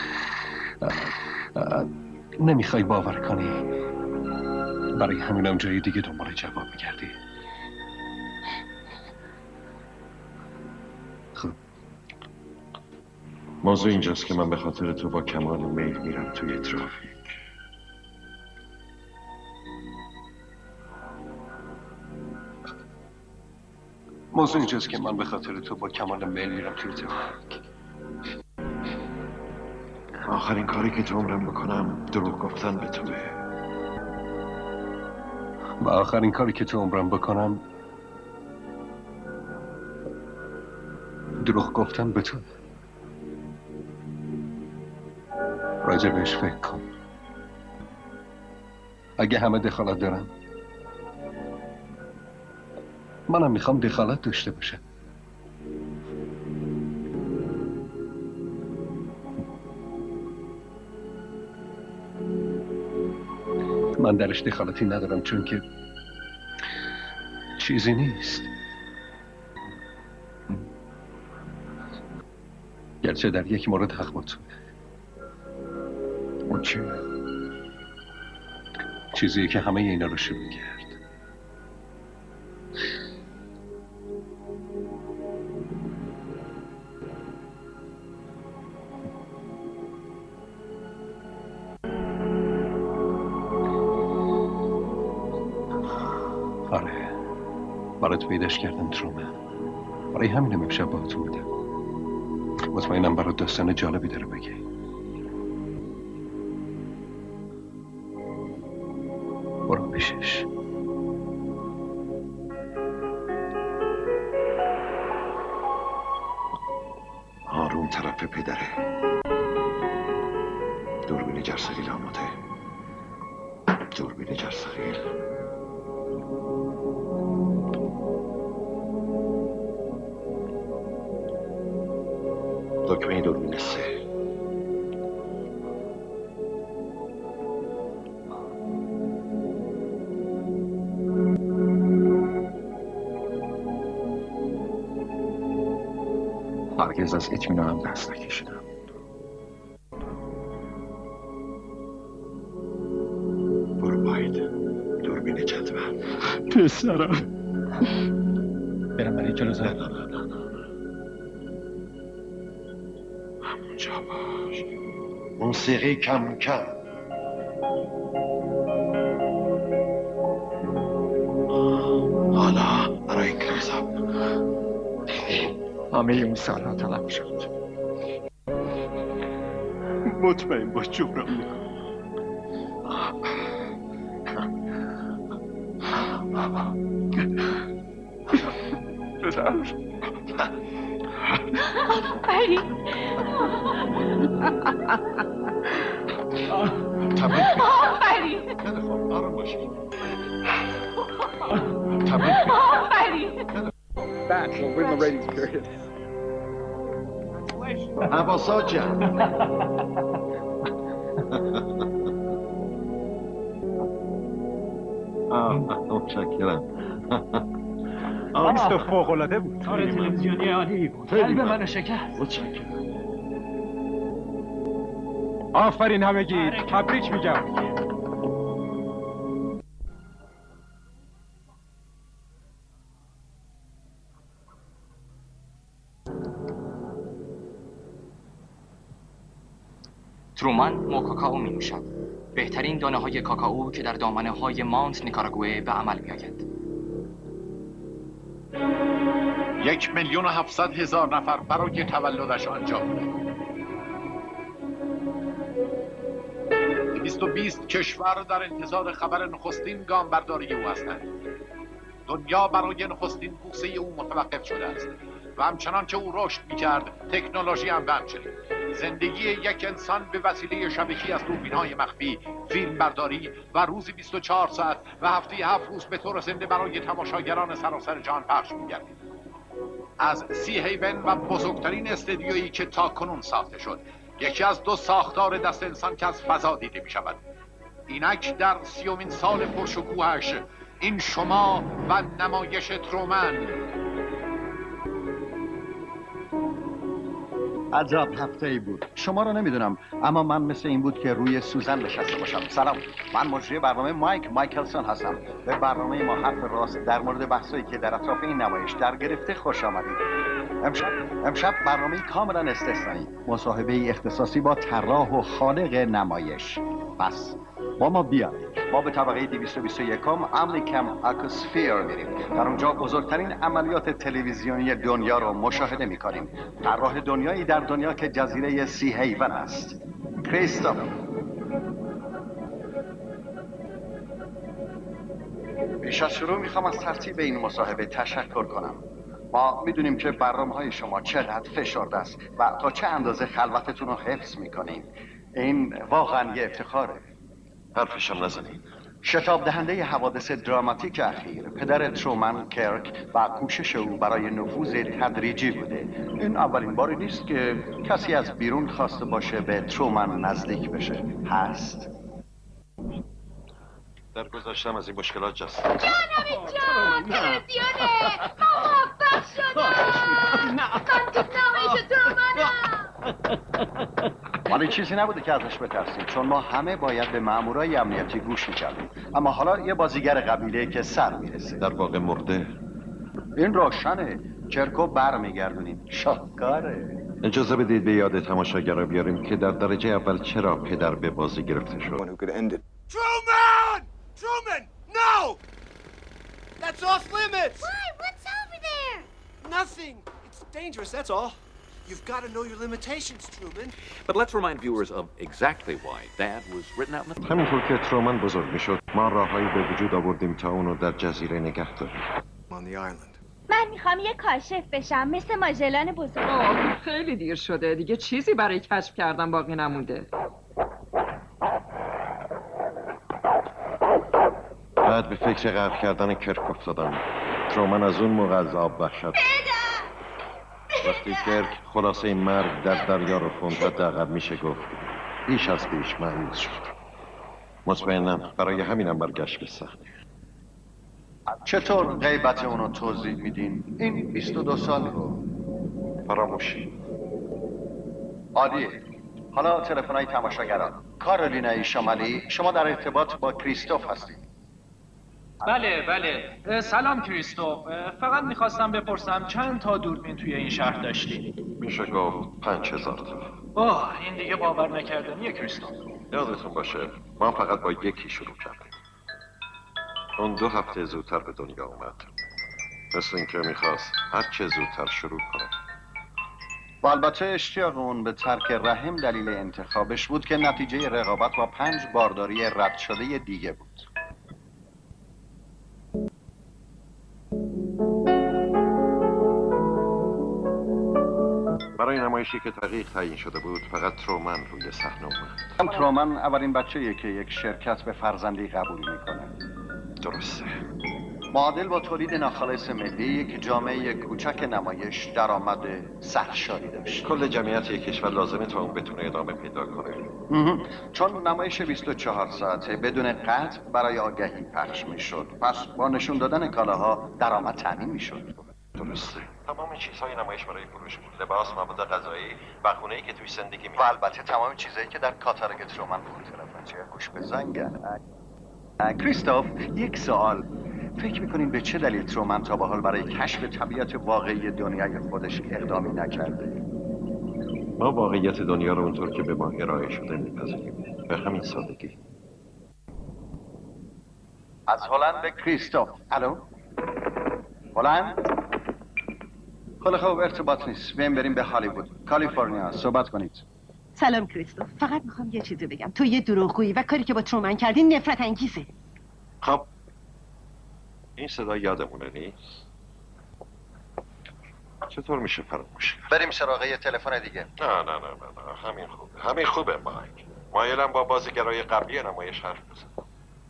نمیخوای باور کنی. برای همینم جای دیگه دنبال جواب میگردی. خب موضوع اینجاست که من به خاطر تو با کمال میل میرم توی ترافیک. موضوع اینجاست که من به خاطر تو با کمال میل میرم توی ترافیک. آخرین کاری که تو عمرم بکنم دروغ گفتن به توه. و آخرین کاری که تو عمرم بکنم دروغ گفتن به تو. راجع بهش فکر کن. اگه همه دخالت دارن منم میخوام دخالت داشته باشم. من درش دخالتی ندارم چون که چیزی نیست. گرچه در یک مورد حق با تو. اون چیه؟ چیزیه که همه اینا رو شروع کرد. آره برات پیداش کردم ترومن. برای همینم امشب با تو بودم. مطمئنم برات داستان جالبی داره بگی. برو پیشش. آروم طرف پدره. دوربین جرثقیل آماده. دوربین جرثقیل. دکمه دوربین سه. هرگز از اطمینانم دست نکشیدم. برو پایین. دوربین جدول. پسرم. برم برای جلو زد. همونجا باش. موسیقی کم کم. حالا برای کلوزاپ. همه اون سالها تلف شد. مطمئن باش جبران میکنم. پدر علی علی خیلی خوب آرام باشید. علی Back will win the ratings period. حواسا جمع. متشکرم. آه فوق‌العاده بود. کار تلویزیونی عالی بود. قلب منو شکست. متشکرم. آفرین همگی. تبریک میگم. ترومان موکاکائو می نوشد. بهترین دانه های کاکائو که در دامنه های مانت نیکاراگوئه به عمل می آید. یک میلیون و هفتصد هزار نفر برای تولدش آنجا بودند. دویست و بیست کشور در انتظار خبر نخستین گام برداری او هستند. دنیا برای نخستین بوسه او متوقف شده است و همچنان که او رشد می‌کرد تکنولوژی هم به همچنین. زندگی یک انسان به وسیله شبکه‌ای از دوربین‌های مخفی، فیلم برداری و روزی بیست و چهار ساعت و هفته هفت روز به طور زنده برای تماشاگران سراسر جهان پخش می‌گردید. از سی هیون و بزرگترین استدیویی که تا کنون ساخته شد، یکی از دو ساختار دست انسان که از فضا دیده می‌شود. اینک در سیومین سال پرشکوهش این شما و نمایش ترومن. عجب هفته ای بود. شما رو نمیدونم اما من مثل این بود که روی سوزن نشسته باشم. سلام، من مجری برنامه مایک مایکلسون هستم. به برنامه ما حرف راست در مورد بحثایی که در اطراف این نمایش در گرفته خوش آمدید. امشب امشب برنامه کاملا استثنایی، مصاحبه اختصاصی با طراح و خالق نمایش. پس با ما بیایید. ما به طبقه دویست و بیست و یک املیکم اکوسفیر میریم. در اونجا بزرگترین عملیات تلویزیونی دنیا رو مشاهده میکنیم. طراح دنیایی در دنیا که جزیره سی هیون است. کریستوف. پیش از شروع میخوام از ترتیب این مصاحبه تشکر کنم. ما میدونیم که برنامه‌های شما چقدر فشرده است و تا چه اندازه خلوتتون رو حفظ میکنین. این واقعا یه افتخاره. حرفشم نزنید. شتاب دهنده حوادث دراماتیک اخیر پدر ترومن کرک و کوشش او برای نفوذ تدریجی بوده. این اولین باری نیست که کسی از بیرون خواسته باشه به ترومن نزدیک بشه. هست؟ در گذشتم از این مشکلات جست. جانم جان تلویزیونه موفق شدم. من تو نمایش ترومنم. ولی چیزی نبوده که ازش بترسیم، چون ما همه باید به مامورای امنیتی گوش میکردیم. اما حالا یه بازیگر قبیله که سر میرسه. در واقع مرده. این روشنه. کرکو بر میگردونیم. شاهکاره. اجازه بدید به یاد تماشاگرها بیاریم که در درجه اول چرا پدر به بازی گرفته شد. Truman! Truman! No! That's off limits! Why? What's over there? Nothing. It's dangerous, that's all. You've got to know your limitations, Truman. But let's remind viewers of exactly why Dad was written out in the... همینطور که ترومن بزرگ میشد ما راههایی به وجود آوردیم تا اونو در جزیره نگه داریم. On the island. من میخوام یه کاشف بشم مثل ماژلان بزرگ. آه خیلی دیر شده دیگه، چیزی برای کشف کردن باقی نمونده. بعد به فکر غرق کردن کرک افتادم. ترومن از اون موقع از آب وحشت. وقتی کرک خلاصه مرگ در دریا رو خوند و دقیق میشه گفت بیش از بیش مایوس شد. مطمئنم برای همینم برگشت به صحنه. چطور غیبت اونو توضیح میدین؟ این بیست و دو سال رو فراموشی. عالیه. حالا تلفن‌های تماشاگران. کارولینای شمالی، شما در ارتباط با کریستوف هستید. بله بله. سلام کریستوف. فقط میخواستم بپرسم چند تا دوربین توی این شهر داشتی؟ میشه گفت پنج هزار تا. اوه این دیگه باور نکردنیه کریستوف. یادتون باشه ما فقط با یکی شروع کردیم. اون دو هفته زودتر به دنیا اومد. مثل اینکه میخواست هر چه زودتر شروع کنه. و البته اشتیاق اون به ترک رحم دلیل انتخابش بود که نتیجه رقابت با پنج بارداری رد شده دیگه بود. برای نمایشی که دقیق تعیین شده بود فقط ترومن روی صحنه اومد. هم ترومن اولین بچه‌ایه که یک شرکت به فرزندی قبول میکنه. درسته. معادل با تولید ناخالص ملی که جامعه کوچک نمایش درآمد سرشاری داشت. کل جمعیت یک کشور لازمه تا اون بتونه ادامه پیدا کنه. چون نمایش بیست و چهار ساعته بدون قطع برای آگهی پخش میشد، پس با نشون دادن کالاها درآمد تامین میشد. درسته. تمام چیزهای نمایش برای فروش بود. لباس، مواد غذایی و خونه‌ای که توی زندگی می. و البته تمام چیزایی که در کاتالوگ ترومن پرطرفه. گوش به زنگن. کریستوف، یک سوال. فکر میکنین به چه دلیل ترومن تا به حال برای کشف طبیعت واقعی دنیای خودش اقدامی نکرده؟ ما واقعیت دنیا رو اونطور که به ما ارائه شده میپذیریم. به همین سادگی. از هلند به کریستوف. الو؟ هلند؟ خیلی خوب، ارتباط نیست. بیایم بریم به هالیوود، کالیفرنیا، صحبت کنید. سلام کریستوف، فقط میخوام یه چیزی بگم. تو یه دروغگویی و کاری که با ترومن کردی نفرت انگیزه. خب این صدا یادمونه نیست؟ چطور میشه فراموش کرد؟ بریم سراغ یه تلفن دیگه. نه نه نه نه نه همین خوبه. همین خوبه مایک. مایلم با بازیگرای قبلی نمایش حرف بزنم.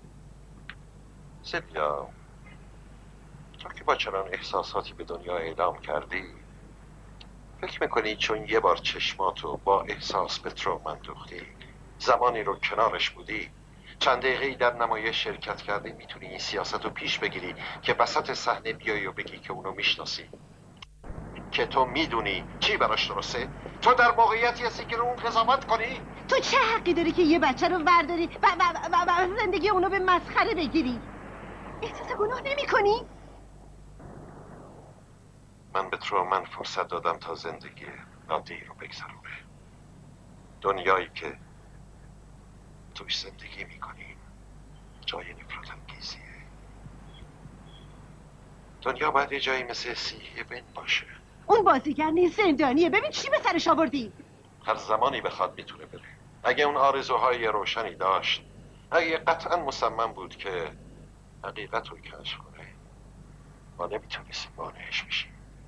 سیلویا، تو که با چنان احساساتی به دنیا اعلام کردی، فکر میکنی چون یه بار چشماتو با احساس به ترومن دوختی، زمانی رو کنارش بودی، چند دقیقه‌ای در نمایش شرکت کردی، میتونی این سیاست رو پیش بگیری که وسط صحنه بیایی و بگی که اونو میشناسی، که تو میدونی چی براش درسته؟ تو در موقعیتی هستی که رو اون قضاوت کنی؟ تو چه حقی داری که یه بچه رو ورداری و, و, و, و زندگی اونو به مسخره بگیری؟ احساس گناه نمی کنی؟ من به ترومن فرصت دادم تا زندگی عادی رو بگذرونه. دنیایی که توش زندگی میکنیم جای نفرت انگیزیه. دنیا باید یه جایی مثل سیه بین باشه. اون بازیگر نیز زندانیه. ببین چی به سرش آوردی. هر زمانی بخواد میتونه بره. اگه اون آرزوهای روشنی داشت، اگه قطعا مصمم بود که حقیقت رو کشف کنه، ما نمیتونستیم مانعش بشیم.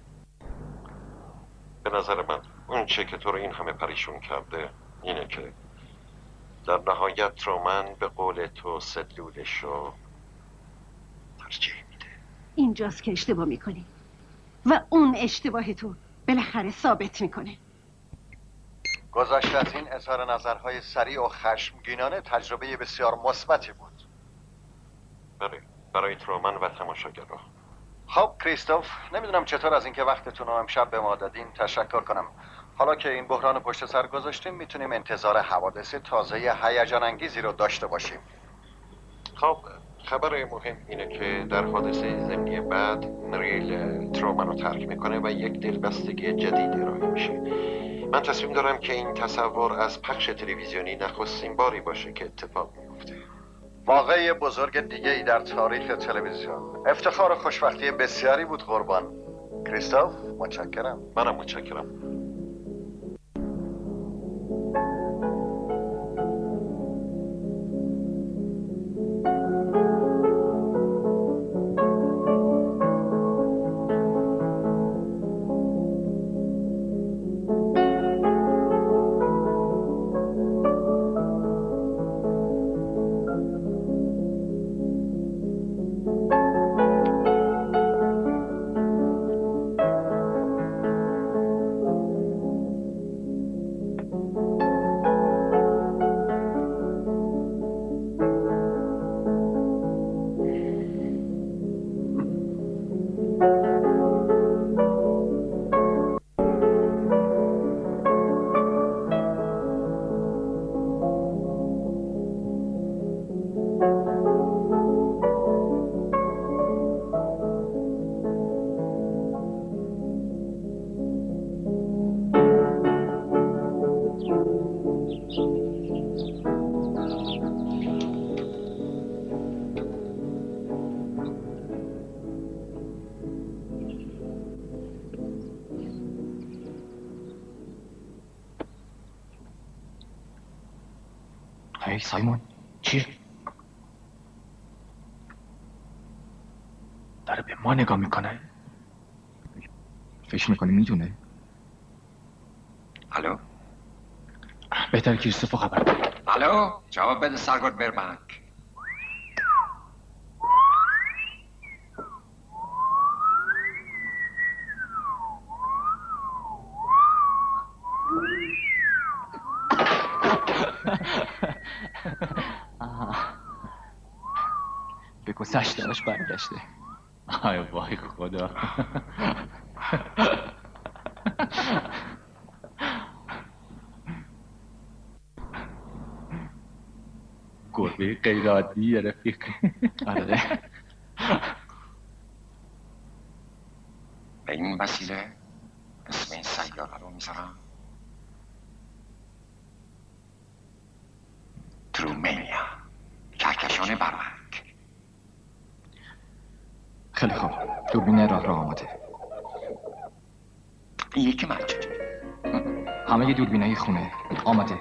به نظر من اون چه که تو رو این همه پریشون کرده اینه که در نهایت ترومن به قول تو سلولش رو ترجیح میده. اینجاست که اشتباه میکنی و اون اشتباه تو بالاخره ثابت میکنه. گذشته از این اظهار نظرهای سریع و خشمگینانه تجربه بسیار مثبتی بود. بله، برای ترومن و تماشاگرها. خب کریستوف، نمیدونم چطور از اینکه وقتتون رو امشب به ما دادین تشکر کنم. حالا که این بحران پشت سر گذاشتیم میتونیم انتظار حوادث تازه هیجان انگیزی رو داشته باشیم. خب خبر مهم اینه که در حادثه ضمنی بعد مریل ترومن رو ترک میکنه و یک دلبستگی جدید ارائه میشه. من تصمیم دارم که این تصور از پخش تلویزیونی نخستین باری باشه که اتفاق میفته. واقعی بزرگ دیگه ای در تاریخ تلویزیون. افتخار و خوشبختی بسیاری بود قربان. کریستوف، متشکرم. منم متشکرم. هی سایمون چیه؟ داره به ما نگاه میکنه؟ فکر میکنی میدونه؟ الو؟ بهتر کریستوفو خبر بده. الو؟ جواب بده سرگرد برمک. به گذشته‌اش برگشته. آی وای خدا. گربه غیر عادی رفیق. آره. به این وسیله اسم این سیاره رو میذارم ترومینیا، کهکشان برونک. خیلی خوب، دوربین راه را آماده. یکی مرجع. همه دوربینای خونه آماده.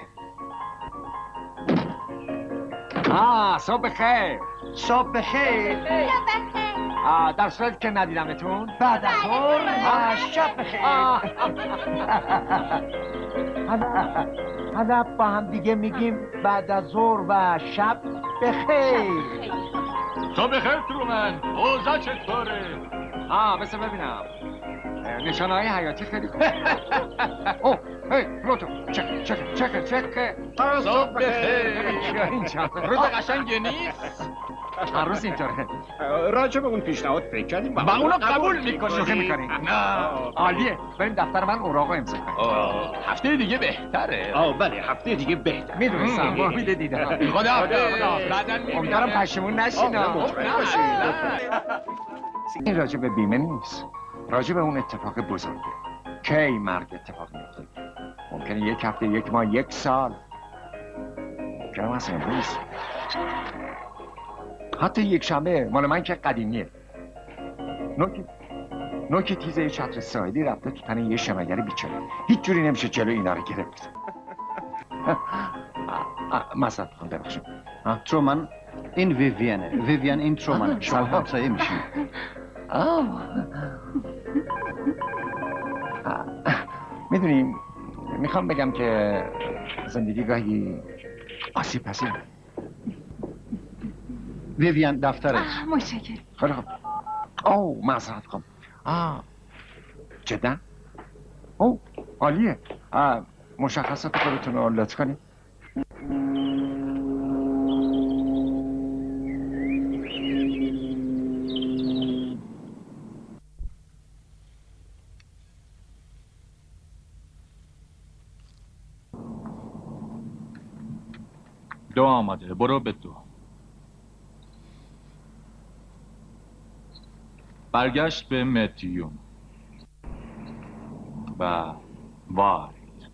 آه صبح بخیر. صبح بخیر. آه در صورت که ندیدمتون بعد از ظهر آه شب بخیر. حالا با هم دیگه میگیم بعد از ظهر و شب بخیر. صبح بخیر ترومن. اوضاع چطوره؟ آه بسه ببینم. نشانه های حیاتی خیلی خوب. اوه هی روتو چک چک چک چک. صبح بخیر. اینجا روز قشنگی نیست؟ هر روز اینطوره. راجع به اون پیشنهاد فکر کردیم و اونو قبول میکنیم. شوخی میکنیم. نه عالیه. بریم دفتر من اوراقو امضا کنیم. هفته دیگه بهتره. آه بله هفته دیگه بهتره. میدونستم امید دیدم. خدا حافظ. امیدوارم پشیمون نشین. این راجع به بیمه نیست، راجع به اون اتفاق بزرگه. کی مرگ اتفاق میفته؟ ممکنه یک هفته، یک ماه، یک سال، ممکنه مثلا امروز، حتی یک شنبه. مال من که قدیمیه. نوک نوک تیزه چتر ساعدی رفته تو تن یه شمگر بیچاره. هیچ جوری نمیشه جلو اینا رو گرفت. مثلا بخوام ببخشم. ترومن این ویویانه. ویویان این ترومن. شما همسایه میشین. میدونیم میخوام بگم که زندگی گاهی آسیب پذیره. ویویان دفتره. متشکرم. خیلی خوب. اوه معذرت خواهم. آه جدا؟ اوه عالیه. مشخصات خودتون رو لطف کنید. دو آماده، برو به دو. برگشت به مدیوم و واید.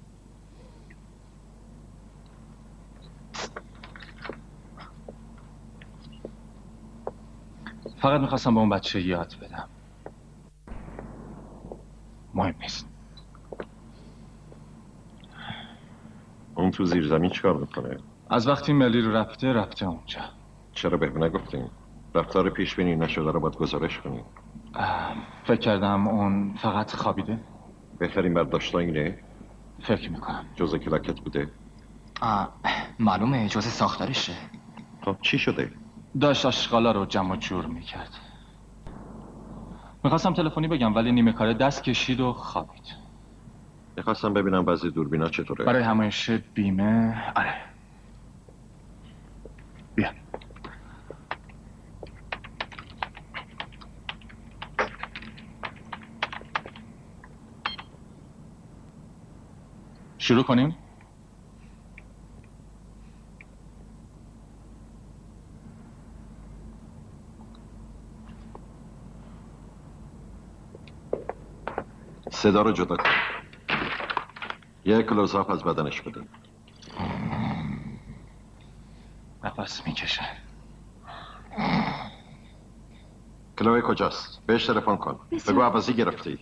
فقط میخواستم به اون بچه یاد بدم. مهم نیست. اون تو زیر زمین چیکار میکنه؟ از وقتی ملی رو رفته رفته اونجا. چرا به نگفتیم؟ رفتار پیش بینی نشده رو باید گزارش کنیم. فکر کردم اون فقط خوابیده. بهترین برداشت اینه؟ فکر میکنم جزء کلاکت بوده؟ آه معلومه جزء ساختارشه. خب چی شده؟ داشت آشغالا رو جمع و جور میکرد. میخواستم تلفنی بگم ولی نیمه کاره دست کشید و خوابید. میخواستم ببینم بعضی دوربینا چطوره. برای همایش بیمه. آره بیا. شروع کنیم؟ صدا رو جدا کن. یک کلوزآپ از بدنش بدیم. نفس میکشه. کلوی کجاست؟ بهش تلفن کن. بگو عوضی گرفتی.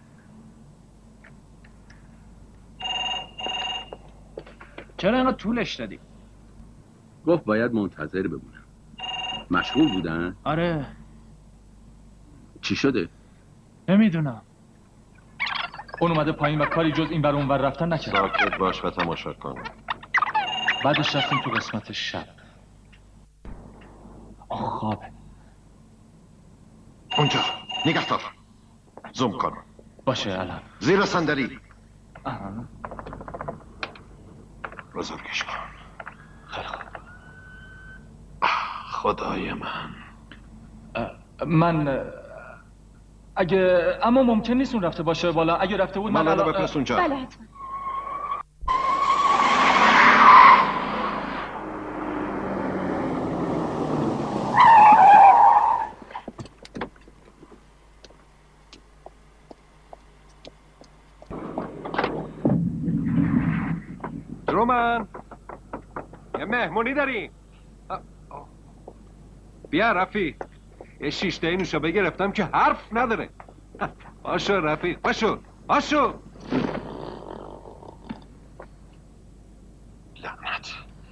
چرا اینقدر طولش دادی؟ گفت باید منتظر بمونم. مشغول بودن؟ آره. چی شده؟ نمیدونم. اون اومده پایین و کاری جز این بر اون ور رفتن نکرد. ساکت باش و تماشا کن. بعدش رفتیم تو قسمت شب. آه خوابه. اونجا نگهدار. زوم کن. باشه الان. زیر صندلی. آها. بزرگش کن. خدای من. من اگه اما ممکن نیست اون رفته باشه بالا. اگه رفته بود من الان بفرست اونجا. بله حتما. رومن یه مهمونی داریم. بیا رفیق، یه شیشته نوشابه گرفتم که حرف نداره. باشو رفیق، باشو باشو. لعنت.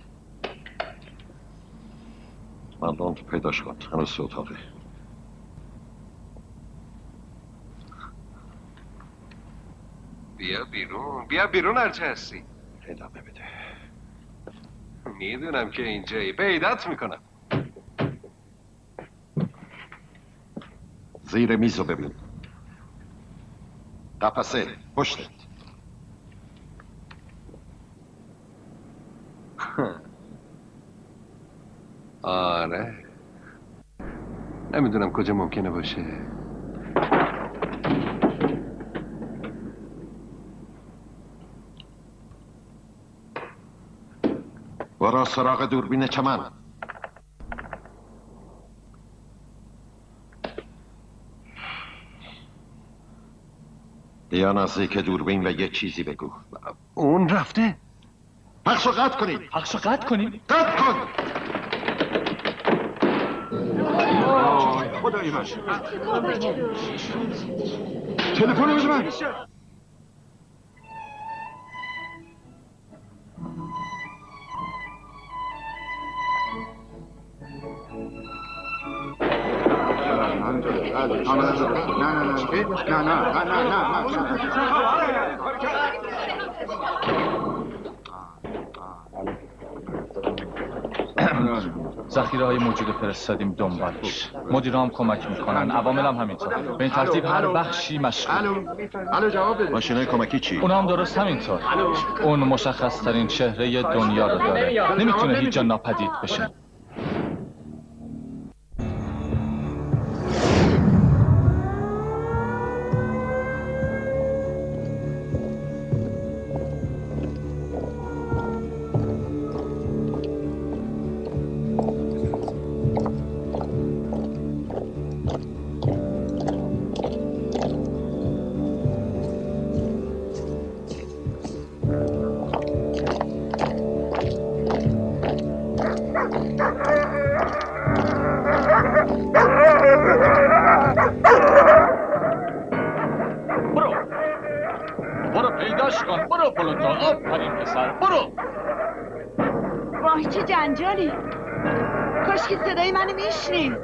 مردم تو پیداش کن، هنوز سه اتاقه. بیا بیرون، بیا بیرون هرچه هستی. ادامه بده. میدونم که اینجایی، پیدات میکنم. زیر میزو ببین. قفسه پشتت. آره نمیدونم کجا ممکنه باشه. برو سراغ دوربین چمن. یا نزدیک دوربین و یه چیزی بگو. اون رفته. پخشو قطع کنید. پخشو قطع کنید. قطع کن. خدای من. تلفن رو بده من. ذخیره های موجود فرستادیم دنبالش. مدیرام کمک میکنن، عوامل هم همینطور. به این ترتیب هر بخشی مشغول. الو جواب بده. ماشینای کمکی چی؟ اونا هم درست همینطور. اون مشخص ترین چهره دنیا رو داره. نمیتونه هیچ جا ناپدید بشه. صدای منو میشنید.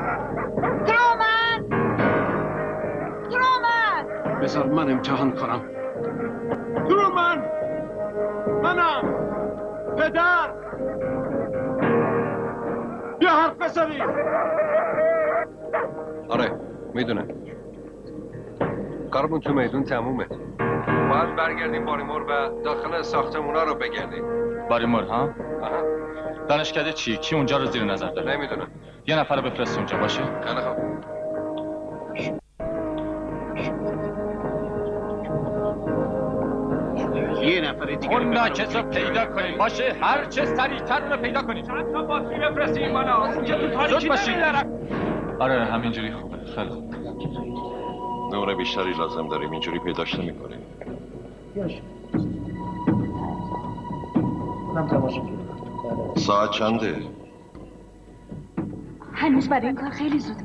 ترومن ترومن بذار من امتحان کنم. ترومن منم پدر. بیا حرف بزنی. آره میدونم کارمون تو میدون تمومه. باید برگردیم باریمور و داخل ساختمونا رو بگردیم. باریمور ها؟ آها. دانشکده چی؟ کی اونجا رو زیر نظر داره؟ نمیدونم. یه نفر رو بفرست اونجا باشه؟ خیلی خوب. یه نفر دیگه اون ناکس رو پیدا کنیم باشه؟ هر چه سریعتر اون رو پیدا کنیم. چند تا باتری بفرستیم بالا. اونجا تو تاریکی نمیدارم. آره همینجوری خوبه. خیلی خوب. نور بیشتری لازم داریم، اینجوری پیداش نمی‌کنیم. ساعت چنده؟ هنوز برای این کار خیلی زوده.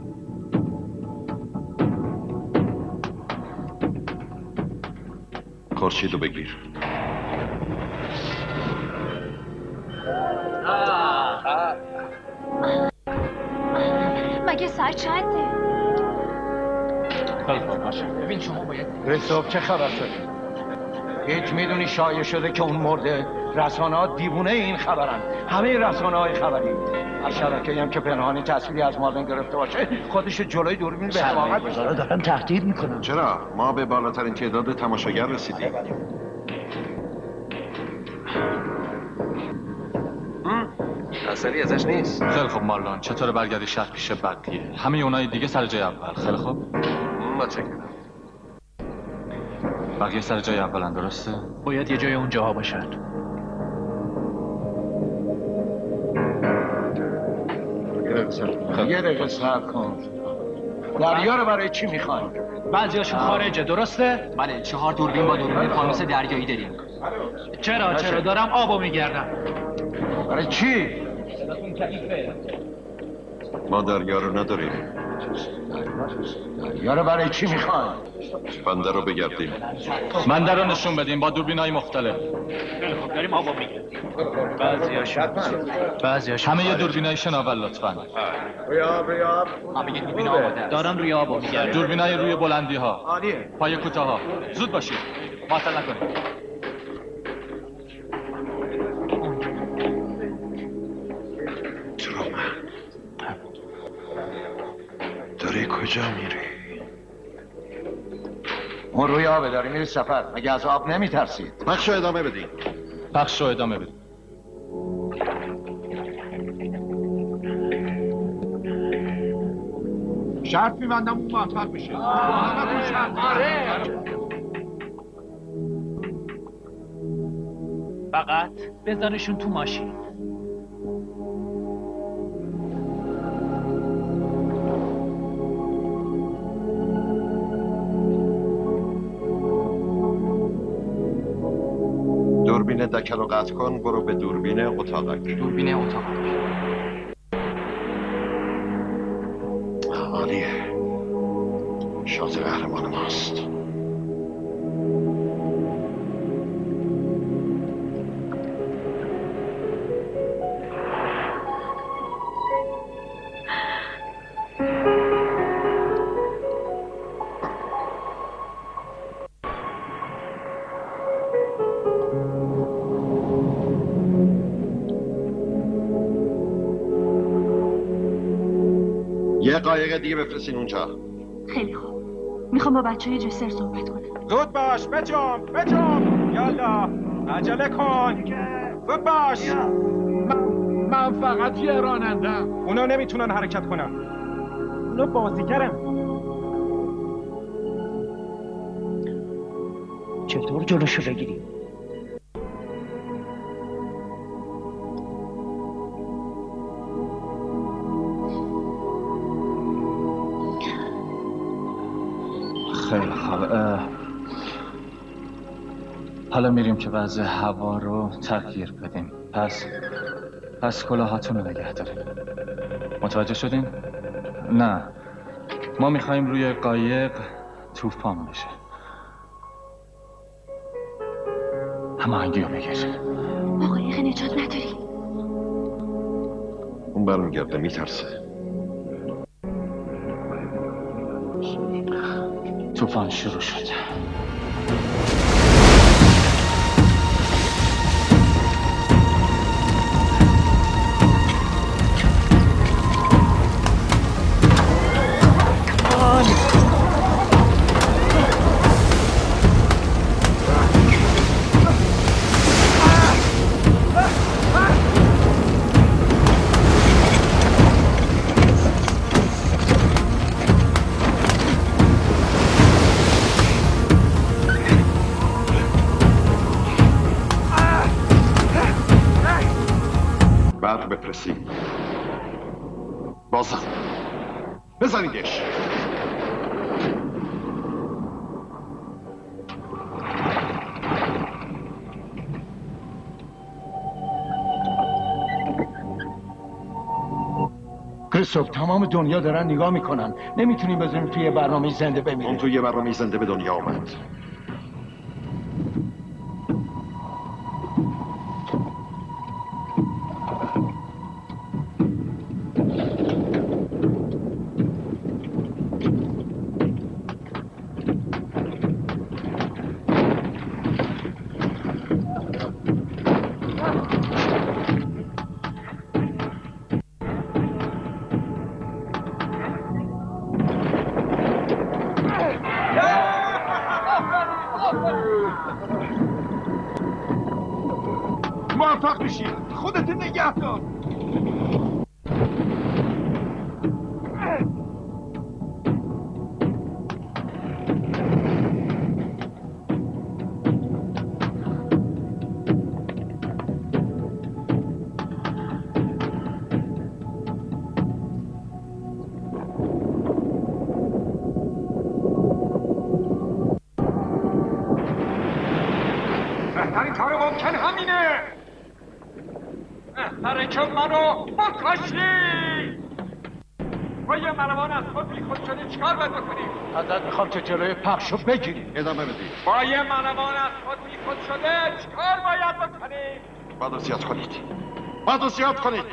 خورشیدو بگیر. مگه ساعت چنده؟ خیلی خوب باشه. ببین شما باید رسوب چه خبر شد؟ هیچ میدونی شایع شده که اون مرده؟ رسانه ها دیوونه این خبرن. همه رسانه های خبری هر شبکه‌ای هم که پنهانی تصویری از مارلن گرفته باشه خودش جلوی دوربین به حمایت میذاره. دارن تهدید میکنن. چرا؟ ما به بالاترین تعداد تماشاگر رسیدیم. خسری ازش نیست. خیلی خوب مارلون، چطور برگردی شهر پیش بقیه؟ همه اونای دیگه سر جای اول. خیلی خوب. متشکرم. بقیه سر جای اولن، درسته؟ باید یه جای اونجاها باشن. یه دقیقه صبر کن. دریا رو برای چی میخواین؟ بعضیاشون خارجه، درسته؟ بله، چهار دوربین با دوربین فانوس دریایی داریم. چرا چرا دارم آبو میگردم. برای چی؟ ما دریا رو نداریم. دریا رو برای چی میخواین؟ بنده رو بگردیم. بنده رو نشون بدیم با دوربینای مختلف. خیلی خوب، داریم آبو میگردیم. بعضیاشون بعضیاشون همه یه دوربینای شناور لطفاً. روی آب روی آب. همه یه دوربین آماده. دارم روی آبو میگردم. دوربینای روی بلندی ها. عالیه. پای کوتاه ها. زود باشید. معطل نکنید. ترومن داری کجا میری؟ اون روی آبه، داری میری سفر. مگه از آب نمیترسید؟ پخش رو ادامه بدین. پخش رو ادامه بدین. شرط میبندم اون موفق بشه. همه شرط. فقط بذارشون تو ماشین. دوربین دکل رو قطع کن، برو به دوربین اتاقک. دوربین اتاقک. عالیه. شاطر قهرمان ماست. یه قایق دیگه بفرستین اونجا. خیلی خوب. میخوام با بچه های جسر صحبت کنم. زود باش، بجم بجم. یالا عجله کن. زود باش. من فقط یه رانندم. اونا نمیتونن حرکت کنن. اونا بازیگرن. چطور جلوشو بگیریم؟ خیلی خوب. حالا میریم که وضع هوا رو تغییر بدیم. پس پس کلاهاتون رو نگه داریم. متوجه شدین؟ نه، ما میخوایم روی قایق طوفان بشه. هماهنگی رو بگیر. با قایق نجات نداری؟ اون برمیگرده، میترسه. طوفان شروع شد. برق بفرستیم. بازم بزنیدش. کریستوف، تمام دنیا دارن نگاه میکنن. نمیتونیم بذاریم توی برنامه زنده بمیره. اون توی برنامه زنده به دنیا آمد. موفق بشی. خودت نگه دار. بهترین کار ممکن همینه. بهتره که منو بکشی. با یه ملوان از خود بی خود شده چیکار باید بکنیم؟ ازت میخوام که جلوی پخشو بگیری. ادامه بدید. با یه ملوان از خود بی خود شده چیکار باید بکنیم؟ باید وصیت کنید. باید وصیت کنید.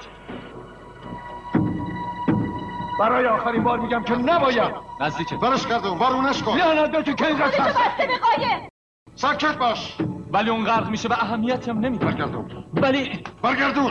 برای آخرین بار میگم که نباید. نزدیکه. برش گردون، وارونش کن. لعنت به تو که اینقدر خودشو بسته به قایم. ساکت باش. ولی اون غرق میشه و اهمیتی هم نمیده. برگردون. ولی برگردون.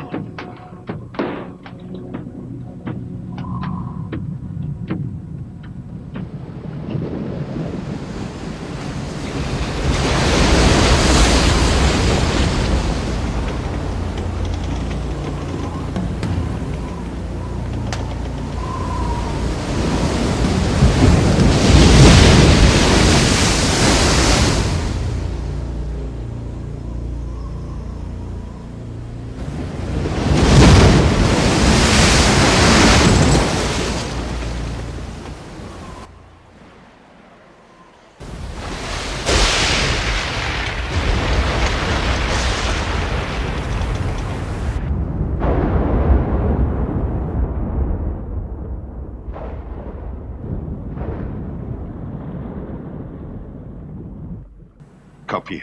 کاپیه.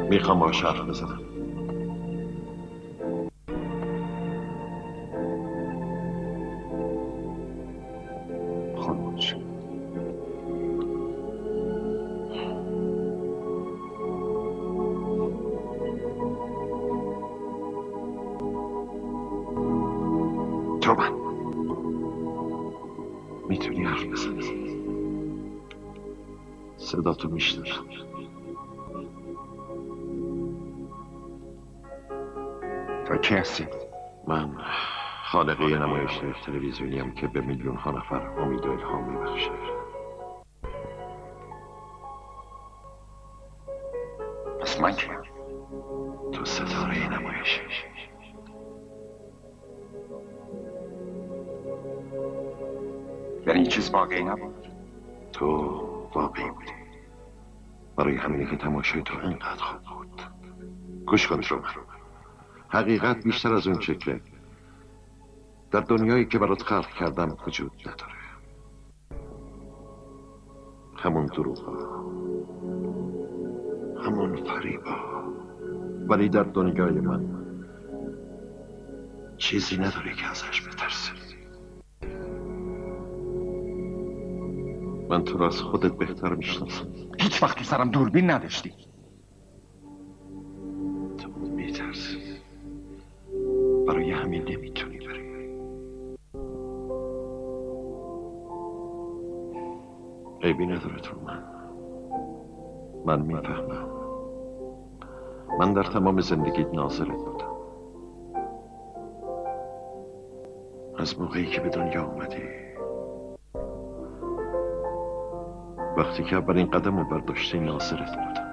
میخوام با حرف بزنم. خاموش. ترومن میتونی حرف بزنی؟ صدا تو میشنوم. تو کی هستی؟ من خالقه نمایش تلویزیونیم که به میلیون ها نفر امید و الهام میبخشه. پس من کیم؟ تو ستاره نمایشی. یعنی این چیز واقعی نبود؟ تو واقعی بودی. برای همینه که تماشای تو اینقدر خوب بود. گوش کن ترومن. حقیقت بیشتر از اون شکله در دنیایی که برات خلق کردم وجود نداره. همون دروغا، همون فریبا، ولی در دنیای من چیزی نداره که ازش بترسی. من تو را از خودت بهتر میشناسم. هیچ وقت تو سرم دوربین نداشتی. تو میترسی، برای همین نمیتونی بری. عیبی نداره ترومن. من میفهمم. من در تمام زندگیت ناظرت بودم. از موقعی که به دنیا اومدی، وقتی که اولین قدم رو برداشتی ناظرت بودم.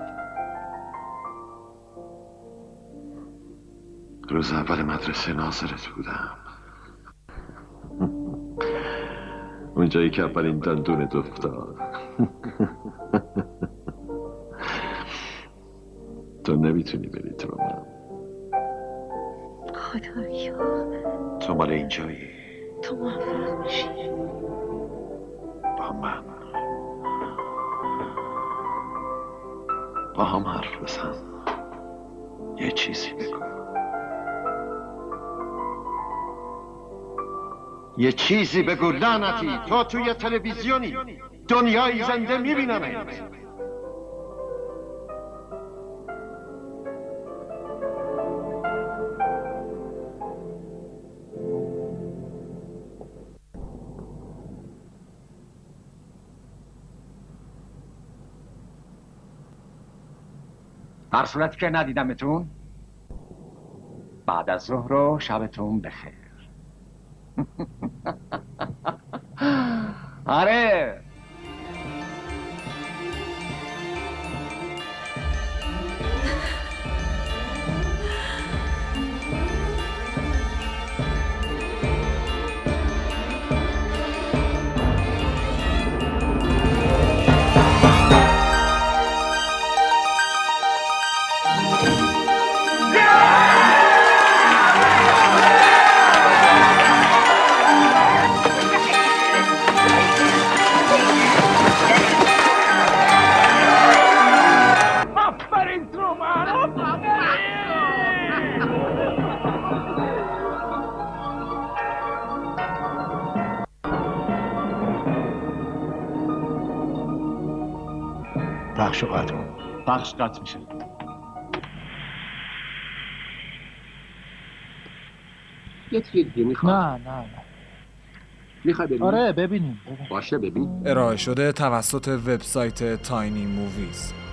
روز اول مدرسه ناظرت بودم. اونجایی که اولین دندونت افتاد. تو نمیتونی بری ترومن. خدایا تو مال اینجایی. تو موفق باشی. با من با هم حرف بزن. یه چیزی بگو. یه چیزی بگو لعنتی. تو توی تلویزیونی دنیای زنده میبینمت. هر صورتی که ندیدمتون، بعد از ظهر و شبتون بخیر. آره پخش قطع کن. پخش قطع میشه. یه تیکه دیگه میخوام. نه نه نه میخوای ببینی؟ آره ببینیم. باشه ببین. ارائه شده توسط وبسایت تاینی موویز.